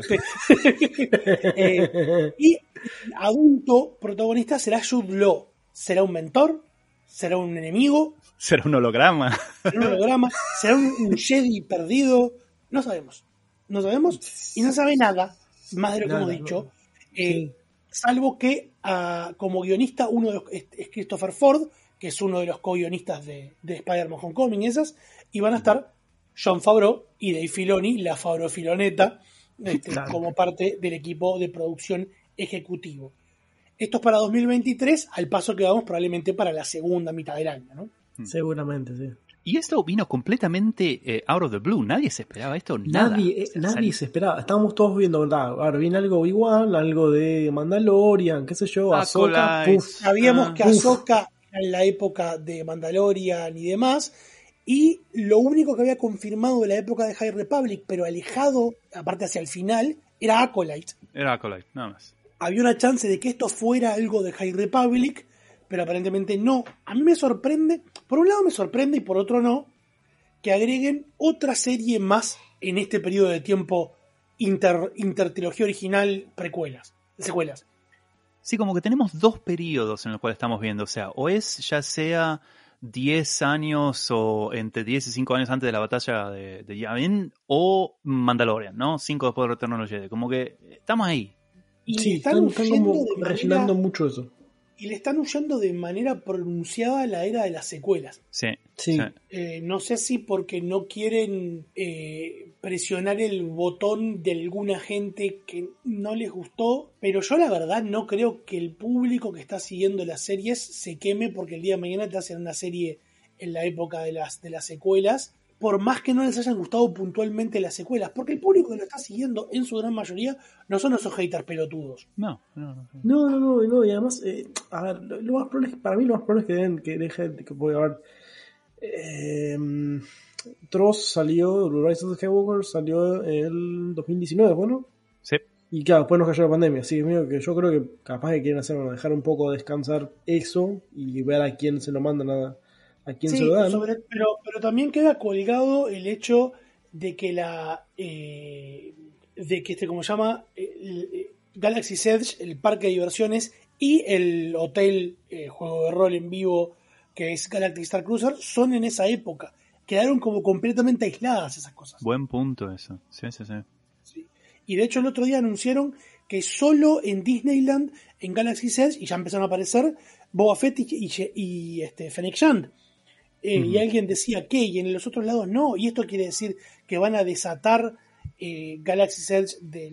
y el adulto protagonista será Jude Law. ¿Será un mentor? ¿Será un enemigo? ¿Será un holograma? ¿Será un holograma? ¿Será un Jedi perdido? No sabemos. No sabemos y no sabe nada más de lo que hemos dicho. Salvo que como guionista uno de los, es Christopher Ford, que es uno de los co-guionistas de Spider-Man Homecoming, y van a estar Jon Favreau y Dave Filoni, la Favreau-Filoneta, como parte del equipo de producción ejecutivo. Esto es para 2023, al paso que vamos probablemente para la segunda mitad del año, ¿no? Seguramente, sí. Y esto vino completamente out of the blue. Nadie se esperaba esto, nada. Nadie se esperaba. Estábamos todos viendo, ahora viene algo igual, algo de Mandalorian, qué sé yo, Ahsoka. Sabíamos que Ahsoka era en la época de Mandalorian y demás. Y lo único que había confirmado de la época de High Republic, pero alejado, aparte hacia el final, era Acolyte. Era Acolyte, nada más. Había una chance de que esto fuera algo de High Republic, pero aparentemente no. A mí me sorprende, por un lado me sorprende y por otro no, que agreguen otra serie más en este periodo de tiempo intertrilogía original, secuelas. Sí, como que tenemos dos periodos en los cuales estamos viendo. O sea, o es ya sea 10 años o entre 10 y 5 años antes de la batalla de Yavin o Mandalorian, ¿no? 5 después de Retorno de los Jedi. Como que estamos ahí. Y sí, están como rellenando mucho eso. Y le están huyendo de manera pronunciada a la era de las secuelas. Sí. No sé si porque no quieren presionar el botón de alguna gente que no les gustó, pero yo la verdad no creo que el público que está siguiendo las series se queme porque el día de mañana te hacen una serie en la época de las secuelas, por más que no les hayan gustado puntualmente las secuelas, porque el público que lo está siguiendo en su gran mayoría no son esos haters pelotudos. No, y además, a ver, lo más probable es, para mí lo más probable es que dejen, que puede haber Tross salió, Rise of the Skywalker salió en el 2019, bueno. Sí. Y claro, después nos cayó la pandemia, así que yo creo que capaz que quieren dejar un poco descansar eso y ver a quién se lo mandan a quién se lo dan. Pero también queda colgado el hecho de que ¿cómo se llama? Galaxy's Edge, el parque de diversiones y el hotel juego de rol en vivo que es Galactic Star Cruiser son en esa época. Quedaron como completamente aisladas esas cosas. Buen punto eso. Sí. Y de hecho el otro día anunciaron que solo en Disneyland, en Galaxy's Edge, y ya empezaron a aparecer Boba Fett y Fennec Shand. Y alguien decía ¿qué? Y en los otros lados no. Y esto quiere decir que van a desatar Galaxy's Edge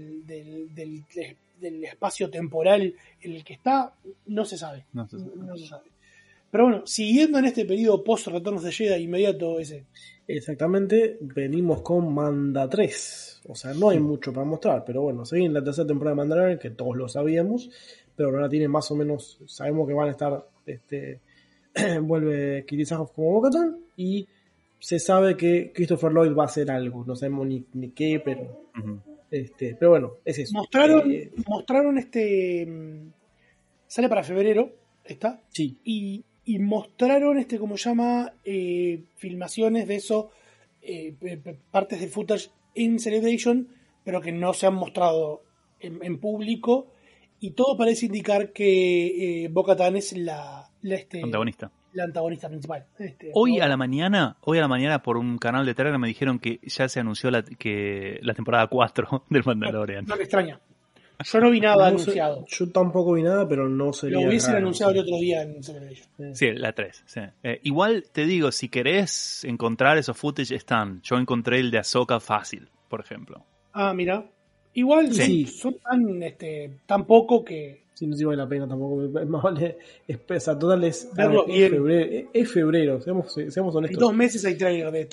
del espacio temporal en el que está. No se sabe. No se sabe. Pero bueno, siguiendo en este periodo post-retornos de Jedi inmediato ese. Exactamente, venimos con Manda 3. O sea, no hay mucho para mostrar, pero bueno, se viene la tercera temporada de Mandalorian, que todos lo sabíamos, pero ahora tiene más o menos, sabemos que van a estar, vuelve Kiri Sahoff como Bo-Katan, y se sabe que Christopher Lloyd va a hacer algo, no sabemos ni qué, pero pero bueno, es eso. Mostraron sale para febrero, ¿está? Sí. Y mostraron ¿cómo se llama? Filmaciones de eso, partes de footage en Celebration, pero que no se han mostrado en público, y todo parece indicar que Bo-Katan es la antagonista. La antagonista principal. Hoy a la mañana por un canal de Telegram me dijeron que ya se anunció la temporada 4 del Mandalorian. No me extraña. Yo no vi nada anunciado. Yo tampoco vi nada, pero no sería. Lo hubiesen anunciado el otro día en Celebration. Sí, la 3. Sí. Igual te digo, si querés encontrar esos footage, están. Yo encontré el de Ahsoka fácil, por ejemplo. Ah, mira. Igual sí. Son tan poco que. Sí, no vale la pena tampoco. Más vale. Total es febrero. Es febrero, seamos honestos. En 2 meses hay trailer de esto.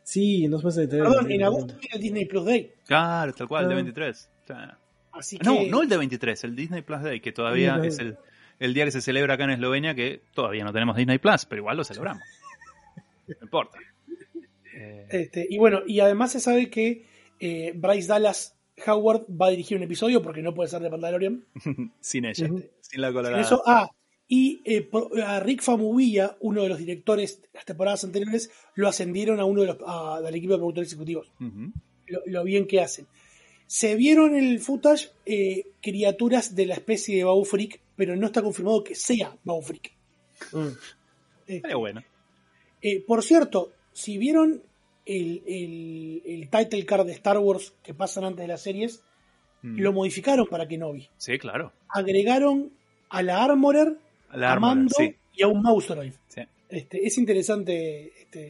Sí, en 2 meses de Perdón, en agosto viene el Disney Plus Day. Claro, tal cual, el de 23. O sea, Así no, que... no el de 23, el Disney Plus Day, que todavía es el día que se celebra acá en Eslovenia, que todavía no tenemos Disney Plus, pero igual lo celebramos. No importa. Y bueno, y además se sabe que Bryce Dallas Howard va a dirigir un episodio porque no puede ser de Mandalorian. Sin ella, sin la colorada. Eso, y a Rick Famuyiwa, uno de los directores de las temporadas anteriores, lo ascendieron a uno de del equipo de productores ejecutivos. Lo bien que hacen. Se vieron en el footage criaturas de la especie de Babu Frick, pero no está confirmado que sea Babu Frick. Pero bueno. Por cierto, si vieron el title card de Star Wars que pasan antes de las series, lo modificaron para Kenobi. Sí, claro. Agregaron a la Armorer, a Mando y a un Mouse Droid. Sí. Es interesante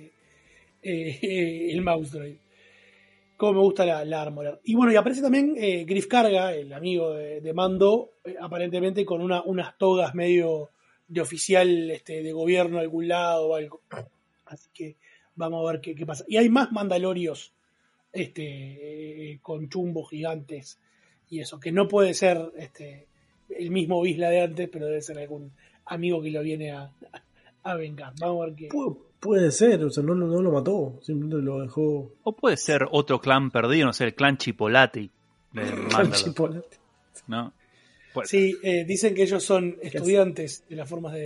el Mouse Droid. Como me gusta la Armorer. Y bueno, y aparece también Griff Karga, el amigo de Mando, aparentemente con unas togas medio de oficial de gobierno de algún lado o algo. Así que vamos a ver qué pasa. Y hay más Mandalorios con chumbos gigantes y eso, que no puede ser el mismo Vizsla de antes, pero debe ser algún amigo que lo viene a vengar. Vamos a ver qué... Puede ser, o sea, no lo mató, simplemente lo dejó... O puede ser otro clan perdido, no sé, el clan Chipolati. Clan Chipolati. ¿No? Pues, sí, dicen que ellos son estudiantes de las formas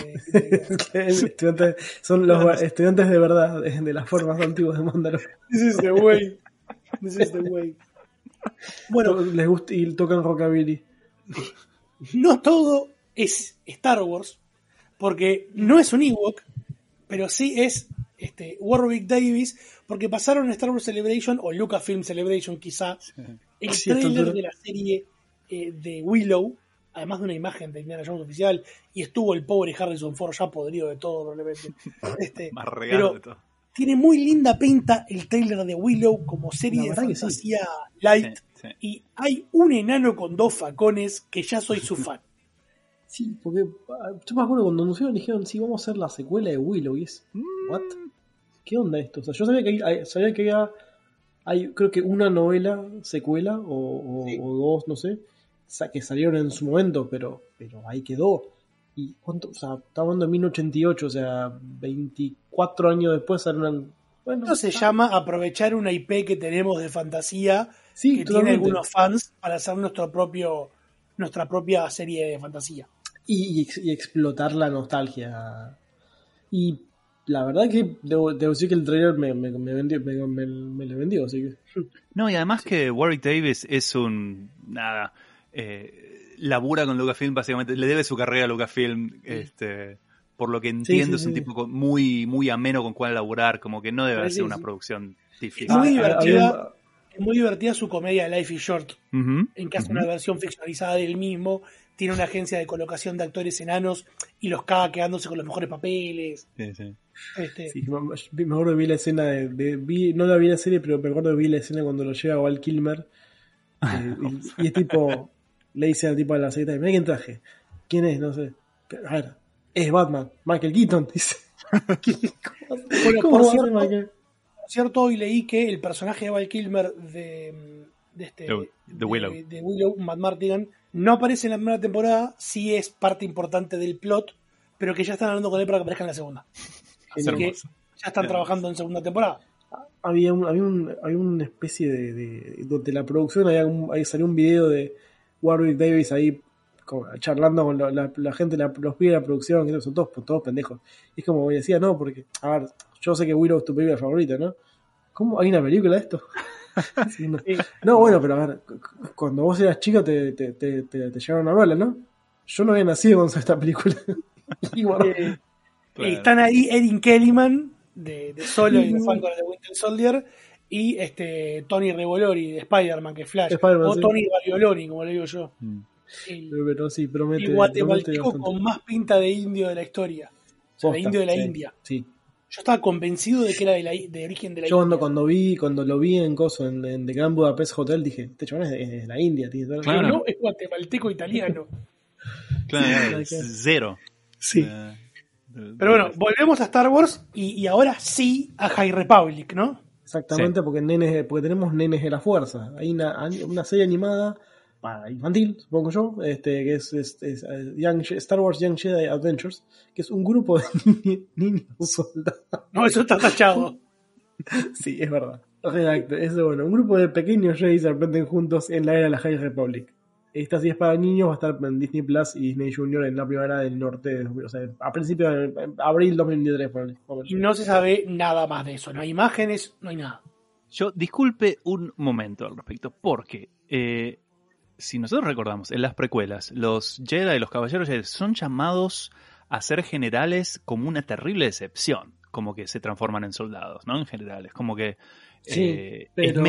son los estudiantes de verdad, de las formas antiguas de Mandalorian. This is the way. This is the way. Bueno, les gusta y tocan rockabilly. No todo es Star Wars, porque no es un Ewok, pero sí es Warwick Davis, porque pasaron en Star Wars Celebration o Lucasfilm Celebration quizá el trailer de la serie de Willow, además de una imagen de Indiana Jones oficial, y estuvo el pobre Harrison Ford ya podrido de todo probablemente. Más regalo de todo. Tiene muy linda pinta el trailer de Willow como serie de fantasía light, y hay un enano con 2 facones que ya soy su fan. Sí, porque yo me acuerdo cuando anunciaron dijeron, sí, vamos a hacer la secuela de Willow, y es, ¿what? ¿Qué onda esto? O sea, yo sabía que hay creo que una novela secuela o 2, no sé, que salieron en su momento, pero ahí quedó. ¿Y cuánto? O sea, estamos hablando de 1988, o sea, 24 años después salieron... Bueno, esto se llama aprovechar una IP que tenemos de fantasía, que totalmente. tiene algunos fans, para hacer nuestra propia serie de fantasía. Y explotar la nostalgia. Y la verdad que debo decir que el trailer me lo vendió, así que... No, y además que Warwick Davis es labura con Lucasfilm, básicamente, le debe su carrera a Lucasfilm, por lo que entiendo es un tipo muy, muy ameno con cuál laburar, como que no debe ser una producción difícil. Es muy divertida su comedia Life is Short, en que hace una versión ficcionalizada del mismo, tiene una agencia de colocación de actores enanos y los caga quedándose con los mejores papeles. Sí, me acuerdo de vi la escena no la vi la serie, pero me acuerdo de vi la escena cuando lo lleva Val Kilmer y es tipo, le dice al tipo de la secretaria, mira quién traje, quién es, no sé, pero, a ver, es Batman, Michael Keaton, dice. Por cierto, hoy leí que el personaje de Val Kilmer de Willow, Matt Mardigan, no aparece en la primera temporada, sí es parte importante del plot, pero que ya están hablando con él para que aparezca en la segunda. Así que ya están trabajando en segunda temporada. Había una especie de la producción, ahí salió un video de Warwick Davis ahí charlando con la gente, los pibes de la producción, que son todos pendejos. Y es como decía, no, porque, a ver, yo sé que Willow es tu película favorita, ¿no? ¿Cómo? ¿Hay una película de esto? Sí, no, bueno, pero a ver, cuando vos eras chica te llevaron a verla, ¿no? Yo no había nacido cuando esta película. Están ahí Erin Kellyman de Solo y de Falcon de Winter Soldier, y Tony Revolori de Spider-Man, que es Flash, o Tony Varioloni, como le digo yo. Pero sí, promete. El guatemalteco con más pinta de indio de la historia. O sea, de indio de la India. Sí. Yo estaba convencido de que era de origen de la India. Yo cuando lo vi en The Grand Budapest Hotel dije, este chabón es de la India. Claro. No, es guatemalteco italiano. Claro, cero. Sí. Pero bueno, volvemos a Star Wars y ahora sí a High Republic, ¿no? Exactamente, sí. porque tenemos nenes de la fuerza. Hay una serie animada para infantil, supongo yo, que es Star Wars Young Jedi Adventures, que es un grupo de niños soldados. No, eso está tachado. Sí, es verdad. Bueno, un grupo de pequeños Jedi se aprenden juntos en la era de la High Republic. Esta sí es para niños, va a estar en Disney Plus y Disney Junior en la primavera del norte, o sea, a principios de abril 2023. Y no se sabe nada más de eso, no hay imágenes, no hay nada. Yo disculpe un momento al respecto, porque si nosotros recordamos, en las precuelas, los Jedi, los caballeros Jedi, son llamados a ser generales como una terrible decepción, como que se transforman en soldados, ¿no? En general, es como que pero...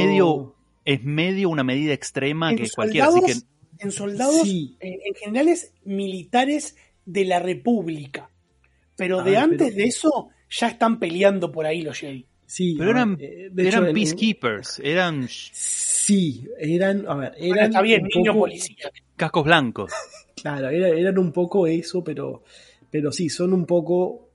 es medio una medida extrema en que soldados, cualquiera. Así que... En soldados, sí. En generales militares de la República, pero de antes de eso ya están peleando por ahí los Jedi. Sí, pero eran peacekeepers, eran... Sí, eran está bien, niños policías. Cascos blancos. Claro, eran un poco eso, pero sí, son un poco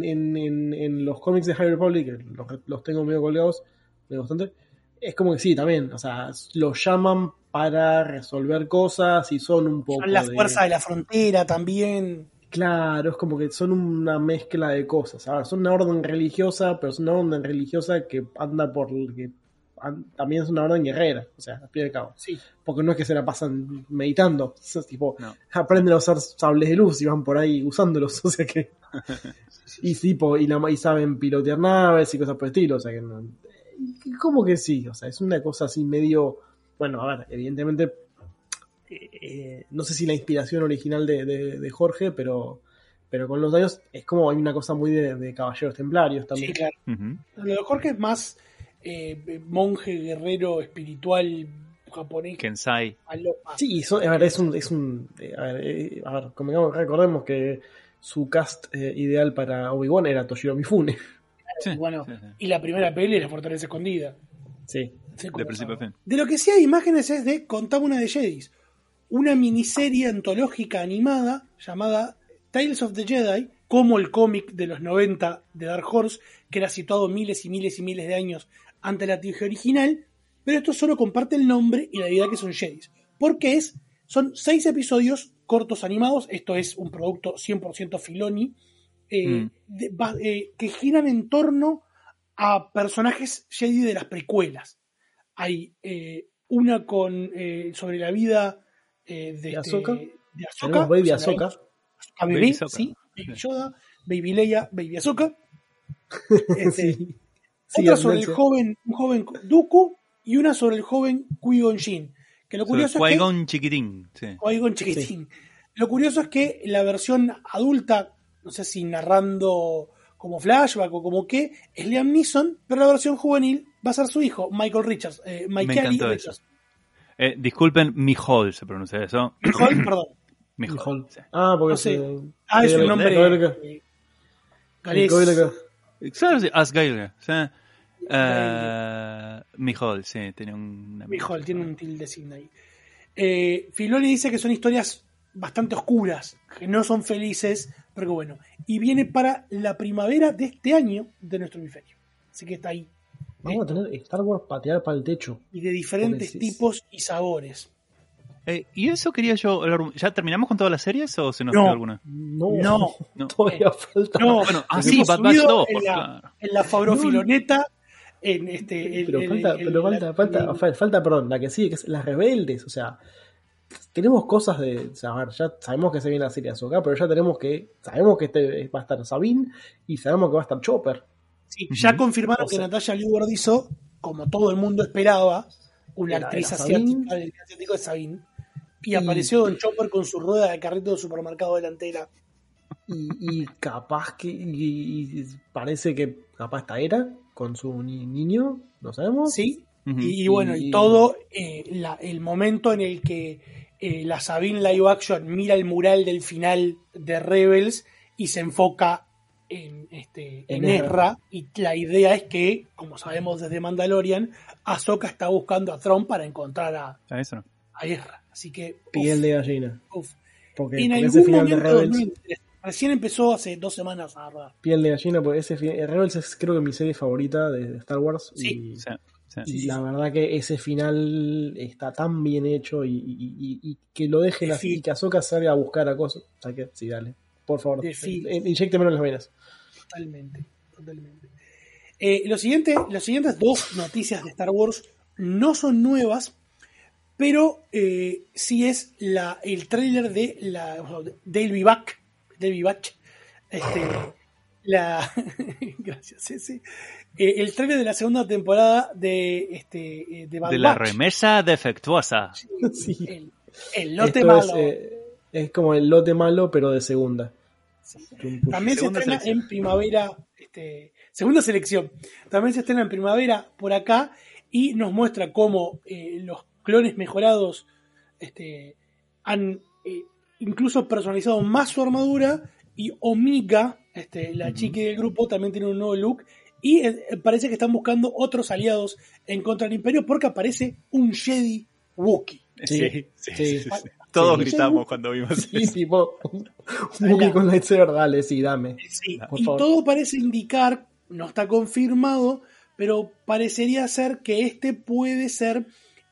en los cómics de High Republic, los tengo medio colgados, bastante. Es como que sí, también, o sea, los llaman para resolver cosas y son un poco... Son las fuerzas de la frontera también. Claro, es como que son una mezcla de cosas. A ver, son una orden religiosa, pero es una orden religiosa que anda por... también es una orden guerrera, o sea, al fin y al cabo. Sí. Porque no es que se la pasan meditando, es tipo, aprenden a usar sables de luz y van por ahí usándolos, o sea que... y saben pilotear naves y cosas por el estilo, o sea que no... Como que sí, o sea, es una cosa así medio... Bueno, a ver, evidentemente no sé si la inspiración original de Jorge, pero con los años es como hay una cosa muy de caballeros templarios también. Sí, claro. Uh-huh. Lo de Jorge es más monje, guerrero, espiritual, japonés. Kensai. Sí, a ver, recordemos que su cast ideal para Obi-Wan era Toshiro Mifune. Sí, bueno, sí. Y la primera peli es La Fortaleza Escondida. Sí, de principio a fin. De lo que sí hay imágenes es de Contame una de Jedis, una miniserie antológica animada llamada Tales of the Jedi, como el cómic de los 90 de Dark Horse, que era situado miles y miles y miles de años antes de la trilogía original, pero esto solo comparte el nombre y la idea que son Jedis. Porque son 6 episodios cortos animados, esto es un producto 100% Filoni, que giran en torno a personajes Jedi de las precuelas. Hay una sobre la vida de Ahsoka. Baby Ahsoka. Baby sí. Baby Yoda, Baby Leia, Baby Ahsoka. Otra sobre un joven Dooku y una sobre el joven Qui-Gon Jinn. Que lo curioso es Qui-Gon chiquitín. Sí. Qui-Gon chiquitín. Sí. Lo curioso es que la versión adulta, no sé si narrando como flashback o como qué, es Liam Neeson, pero la versión juvenil va a ser su hijo, Michael Richards. Me encantó Richards. Eso. Disculpen, Mijol se pronuncia eso. Mijol, perdón. Mijol. Sí. Ah, porque no sé. Es un nombre galés. Claro, Asgailga. Mijol, sí, tiene un... Mijol, tiene un tilde signo ahí. Filoni dice que son historias bastante oscuras, que no son felices, pero que bueno. Y viene para la primavera de este año de nuestro hemisferio. Así que está ahí. Vamos a tener Star Wars patear para el techo. Y de diferentes tipos y sabores. Y eso quería yo hablar. ¿Ya terminamos con todas las series o se nos quedó alguna? No. Todavía falta. No, bueno, sí, Bad Batch 2. En la Fabrofiloneta. Falta, perdón, la que sigue, que es Las Rebeldes. O sea, tenemos cosas de. O sea, a ver, ya sabemos que se viene la serie de Ahsoka, pero ya sabemos que va a estar Sabine y sabemos que va a estar Chopper. Sí, ya confirmaron que Natalia Liu hizo, como todo el mundo esperaba, una actriz asiática del asiático de Sabine. Y apareció Don Chopper con su rueda de carrito de supermercado delantera. Y capaz que. Y parece que capaz esta era con su niño, ¿no sabemos? Sí. Y bueno, y todo el momento en el que la Sabine live action mira el mural del final de Rebels y se enfoca en Ezra, y la idea es que, como sabemos desde Mandalorian, Ahsoka está buscando a Thrawn para encontrar a Ezra. Así que piel de gallina. En algún momento de 2003, Recién empezó hace 2 semanas a rodar. Piel de gallina, pues Rebels es creo que mi serie favorita de Star Wars. Sí. Y la verdad que ese final está tan bien hecho y que lo dejen así, y que Ahsoka salga a buscar a cosas. O sea que, sí, dale. Por favor, inyéctemelo en las venas. Totalmente. Las siguientes 2 noticias de Star Wars no son nuevas, pero sí es el tráiler de Del Batch. Gracias, ese. El tráiler de la segunda temporada de Bad de la Batch. remesa defectuosa. Sí. El lote malo. Es como el lote malo, pero de segunda. También se estrena en primavera. Segunda selección. También se estrena en primavera por acá y nos muestra cómo los clones mejorados han incluso personalizado más su armadura, y Omega, la chica del grupo, también tiene un nuevo look, y parece que están buscando otros aliados en contra del Imperio porque aparece un Jedi Wookiee. Sí. Todos gritamos cuando vimos eso. Tipo, un Wookiee con lightsaber, dale, sí, dame. Sí, y todo parece indicar, no está confirmado, pero parecería ser que puede ser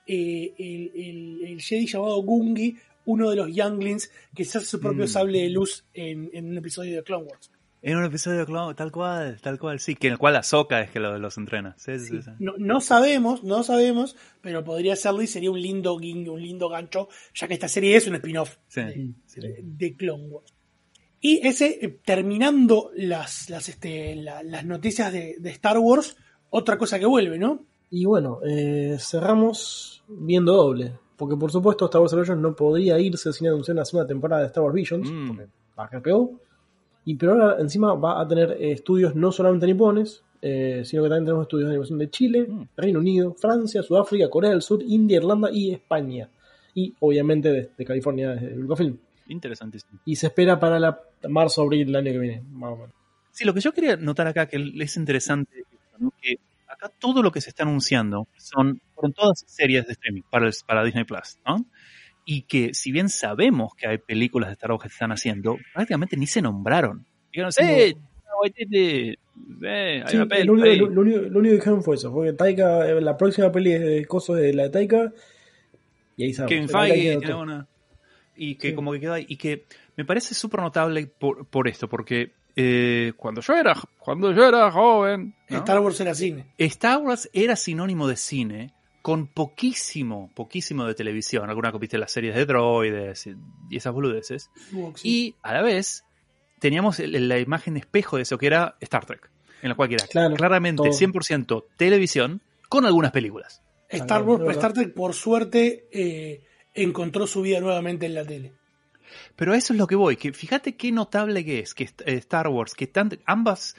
el Jedi llamado Gungi, uno de los Younglings que se hace su propio sable de luz en un episodio de Clone Wars. En un episodio de Clone Wars, tal cual, sí, que en el cual Ahsoka es que los entrena. Sí. No sabemos, pero podría serlo y sería un lindo guiño, un lindo gancho, ya que esta serie es un spin-off de Clone Wars. Y terminando las noticias de Star Wars, otra cosa que vuelve, ¿no? Y bueno, cerramos viendo doble. Porque por supuesto Star Wars Celebration no podría irse sin anunciar una segunda temporada de Star Wars Visions, porque pegó. Pero ahora encima va a tener estudios no solamente nipones, sino que también tenemos estudios de animación de Chile, Reino Unido, Francia, Sudáfrica, Corea del Sur, India, Irlanda y España. Y obviamente de California, desde Lucasfilm. Interesantísimo. Y se espera para marzo-abril del año que viene, más o menos. Sí, lo que yo quería notar acá, que es interesante, ¿no? Que acá todo lo que se está anunciando fueron todas series de streaming para Disney Plus, ¿no? Y que si bien sabemos que hay películas de Star Wars que se están haciendo, prácticamente ni se nombraron. Dijeron, lo único que dijeron fue eso, porque Taika, la próxima peli de cosas de la de Taika, y ahí sabemos. Kevin Feige tiene una. Y que como que quedó ahí. Y que me parece súper notable por esto, porque cuando yo era joven, ¿no? Star Wars era cine. Star Wars era sinónimo de cine, con poquísimo de televisión. Alguna que viste las series de droides y esas boludeces. Y a la vez teníamos la imagen espejo de eso que era Star Trek, en la cual era claramente todo. 100% televisión con algunas películas. Star Trek, por suerte, encontró su vida nuevamente en la tele. Pero a eso es lo que voy, que fíjate qué notable que es que Star Wars, que ambas,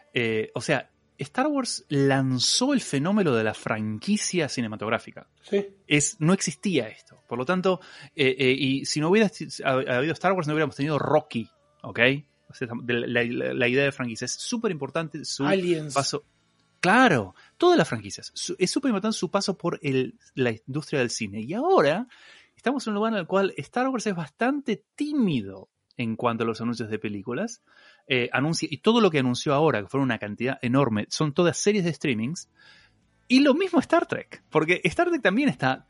Star Wars lanzó el fenómeno de la franquicia cinematográfica. Sí. No existía esto. Por lo tanto, y si no hubiera habido Star Wars, no hubiéramos tenido Rocky, ¿ok? O sea, la idea de franquicia es súper importante. Aliens. Paso. Claro, todas las franquicias. Es súper importante su paso por la industria del cine. Y ahora estamos en un lugar en el cual Star Wars es bastante tímido en cuanto a los anuncios de películas. Y todo lo que anunció ahora, que fueron una cantidad enorme, son todas series de streamings. Y lo mismo Star Trek, porque Star Trek también está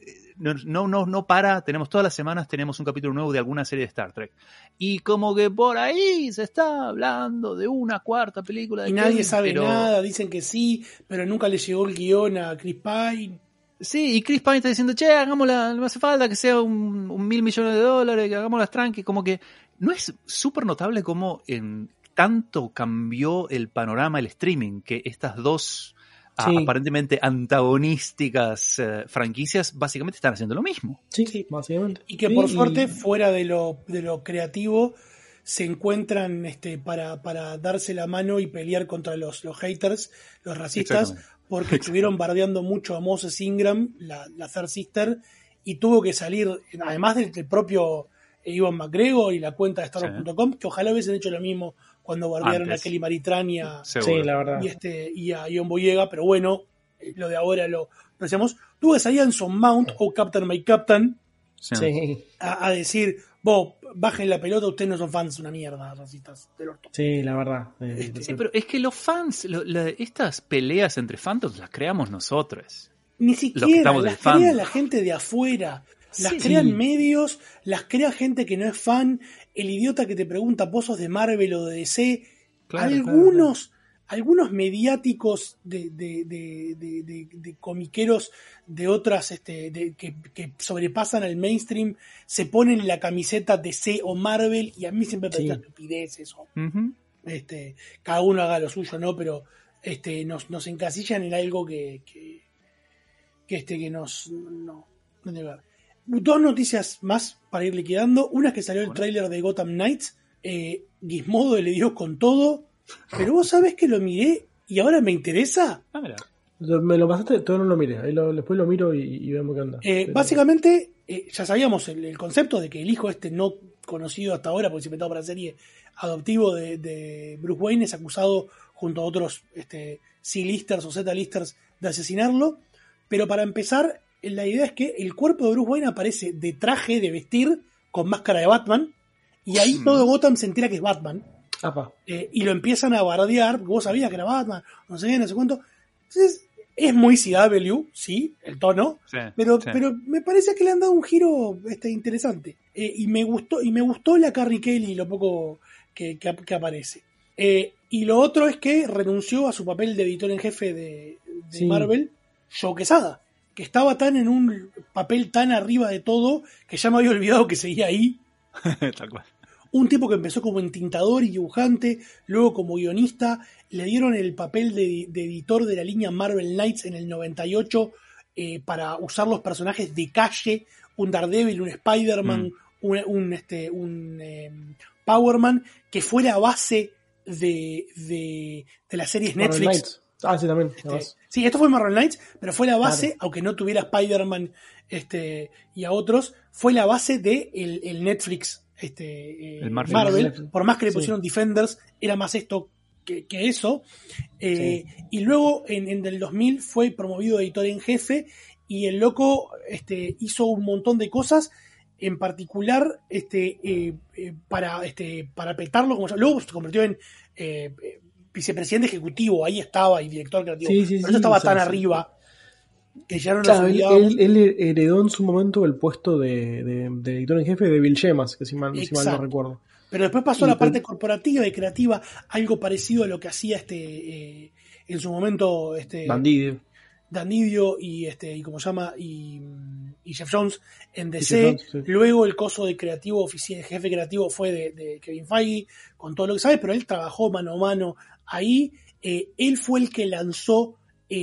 no para, tenemos todas las semanas tenemos un capítulo nuevo de alguna serie de Star Trek. Y como que por ahí se está hablando de una cuarta película de y nadie sabe nada, dicen que sí, pero nunca le llegó el guión a Chris Pine. Sí, y Chris Pine está diciendo, hagámosla, no hace falta que sea un $1.000 millones, que hagámoslas tranqui, como que no es súper notable como tanto cambió el panorama, el streaming, que estas dos aparentemente antagonísticas franquicias básicamente están haciendo lo mismo. Sí, básicamente. Y que por suerte, fuera de lo creativo, se encuentran para darse la mano y pelear contra los haters, los racistas, porque estuvieron bardeando mucho a Moses Ingram, la Third Sister, y tuvo que salir, además del propio Ivan McGregor y la cuenta de StarWars.com, que ojalá hubiesen hecho lo mismo cuando bardearon a Kelly Maritran y a Ion Boyega, pero bueno, lo de ahora lo apreciamos. Tuvo que salir Anson Mount o Captain My Captain a decir, vos bajen la pelota, ustedes no son fans, una mierda, racistas del orto. Sí, la verdad. Sí, pero es que los fans, estas peleas entre fandoms las creamos nosotros. Ni siquiera las crea la gente de afuera. Las crean medios, las crea gente que no es fan, el idiota que te pregunta, ¿vos sos de Marvel o de DC? Claro, algunos mediáticos de comiqueros de otras que sobrepasan al mainstream se ponen la camiseta DC o Marvel, y a mí siempre me parece estupidez eso. Uh-huh. Cada uno haga lo suyo, ¿no? Pero nos encasillan en algo que nos no debe haber. Dos noticias más para ir liquidando. Una es que salió el tráiler de Gotham Knights. Gizmodo le dio con todo. Pero vos sabés que lo miré y ahora me interesa. Mira. Me lo pasaste, todavía no lo miré. Después lo miro y vemos qué onda. Básicamente, ya sabíamos el concepto de que el hijo no conocido hasta ahora, porque se inventó para la serie, adoptivo de Bruce Wayne, es acusado junto a otros C-listers o Z-listers de asesinarlo. Pero para empezar, la idea es que el cuerpo de Bruce Wayne aparece de traje de vestir con máscara de Batman, y ahí todo Gotham se entera que es Batman. Y lo empiezan a bardear, porque vos sabías que era Batman, no sé cuánto. Entonces, es muy CW, sí, el tono, pero me parece que le han dado un giro interesante. Y me gustó la Carrie Kelly, lo poco que aparece. Y lo otro es que renunció a su papel de editor en jefe de Marvel, Joe Quesada, que estaba tan en un papel tan arriba de todo que ya me había olvidado que seguía ahí. Tal cual. Un tipo que empezó como entintador y dibujante, luego como guionista, le dieron el papel de editor de la línea Marvel Knights en el 98 para usar los personajes de calle, un Daredevil, un Spider-Man, un Power Man, que fue la base de las series Netflix. Knights. Sí, también. Sí, esto fue Marvel Knights, pero fue la base, aunque no tuviera Spider-Man y a otros, fue la base de el Netflix el Marvel, por más que le pusieron Defenders, era más esto que eso. Y luego en el 2000 fue promovido editor en jefe, y el loco hizo un montón de cosas, en particular para petarlo, luego se convirtió en vicepresidente ejecutivo, ahí estaba, y director creativo, pero eso estaba tan arriba que ya no nos olvidábamos. Él heredó en su momento el puesto de editor en jefe de Bill Gemas, que si mal no recuerdo. Pero después pasó a la parte corporativa y creativa, algo parecido a lo que hacía en su momento Dan Didio y ¿cómo se llama? Y Jeff Jones en DC. Luego el coso de creativo, jefe creativo fue de Kevin Feige, con todo lo que sabe, pero él trabajó mano a mano ahí. Él fue el que lanzó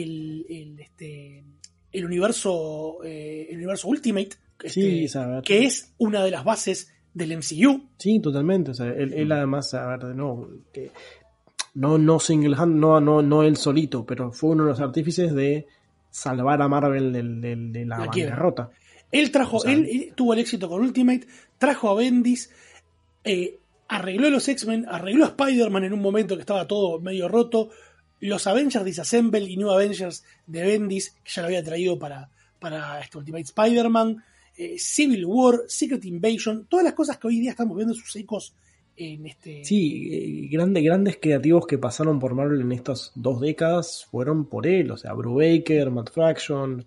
el universo Ultimate, que es una de las bases del MCU. Sí, totalmente. O sea, él además, que no single hand, no él solito, pero fue uno de los artífices de salvar a Marvel de la bancarrota. Él tuvo el éxito con Ultimate, trajo a Bendis, arregló los X-Men, arregló a Spider-Man en un momento que estaba todo medio roto. Los Avengers Disassemble y New Avengers de Bendis, que ya lo había traído para Ultimate Spider-Man, Civil War, Secret Invasion, todas las cosas que hoy día estamos viendo sus ecos en Sí, grandes creativos que pasaron por Marvel en estas 2 décadas fueron por él, o sea, Brubaker, Matt Fraction,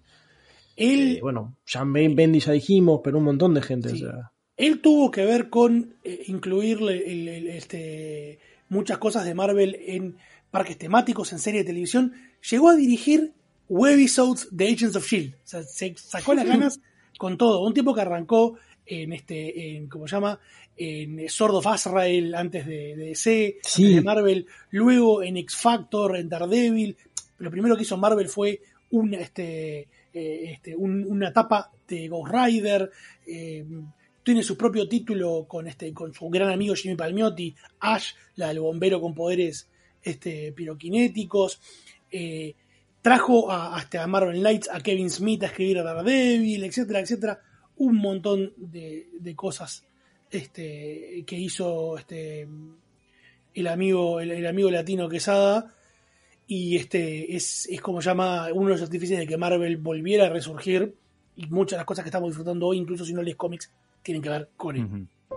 Bendis ya dijimos, pero un montón de gente. Sí. O sea. Él tuvo que ver con incluirle muchas cosas de Marvel en parques temáticos, en series de televisión. Llegó a dirigir webisodes de Agents of S.H.I.E.L.D. O sea, se sacó las ganas con todo. Un tipo que arrancó ¿cómo se llama? En Sword of Azrael, antes de DC, antes de Marvel, luego en X Factor, en Daredevil. Lo primero que hizo Marvel fue una etapa de Ghost Rider. Tiene su propio título con su gran amigo Jimmy Palmiotti, Ash, la del bombero con poderes piroquinéticos. Trajo a Marvel Knights a Kevin Smith a escribir a Daredevil, etcétera, etcétera. Un montón de cosas que hizo el amigo latino Quesada, y es como llama uno de los artífices de que Marvel volviera a resurgir, y muchas de las cosas que estamos disfrutando hoy, incluso si no lees cómics, tienen que ver con él.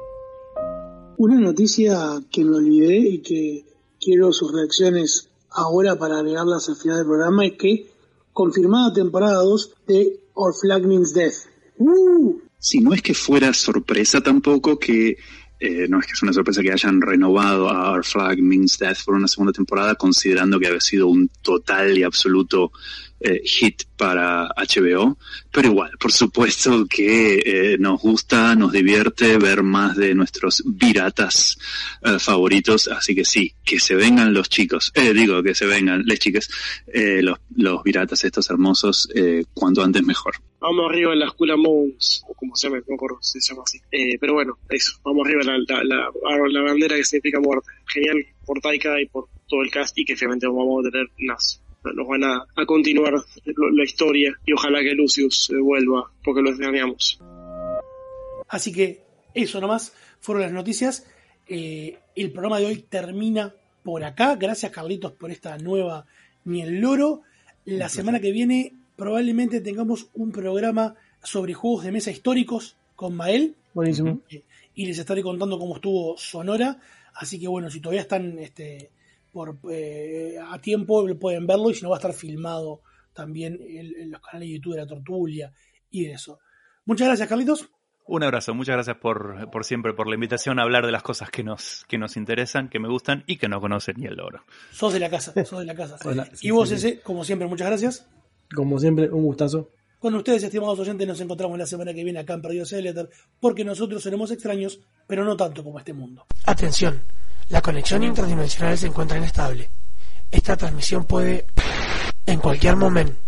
Una noticia que me olvidé y que quiero sus reacciones ahora para agregarlas al final del programa es que confirmada temporada 2 de Our Flag Means Death. Sí, no es que fuera sorpresa tampoco que no es que es una sorpresa que hayan renovado a Our Flag Means Death por una segunda temporada, considerando que había sido un total y absoluto hit para HBO, pero igual, por supuesto que nos gusta, nos divierte ver más de nuestros piratas favoritos, así que sí, que se vengan los chicos, que se vengan las chicas, los piratas estos hermosos, cuanto antes mejor. Vamos arriba en la Escuela Mons, o como se llama, no me acuerdo si se llama así. Pero bueno, eso, vamos arriba la bandera que significa muerte. Genial por Taika y por todo el cast, y que finalmente vamos a tener nos van a continuar la historia, y ojalá que Lucius vuelva, porque lo extrañamos. Así que eso nomás fueron las noticias. El programa de hoy termina por acá. Gracias, Carlitos, por esta nueva Ni el Loro. La semana que viene probablemente tengamos un programa sobre juegos de mesa históricos con Mael. Buenísimo. Y les estaré contando cómo estuvo Sonora. Así que bueno, si todavía están a tiempo pueden verlo, y si no va a estar filmado también en los canales de YouTube de La Tortulia y de eso. Muchas gracias, Carlitos. Un abrazo, muchas gracias por siempre, por la invitación a hablar de las cosas que nos interesan, que me gustan y que no conocen ni el loro. Sos de la casa. Hola, y vos, ese, como siempre, muchas gracias. Como siempre, un gustazo. Con ustedes, estimados oyentes, nos encontramos la semana que viene acá en Perdidos en el Éter, porque nosotros seremos extraños, pero no tanto como este mundo. Atención, la conexión interdimensional se encuentra inestable. Esta transmisión puede, en cualquier momento,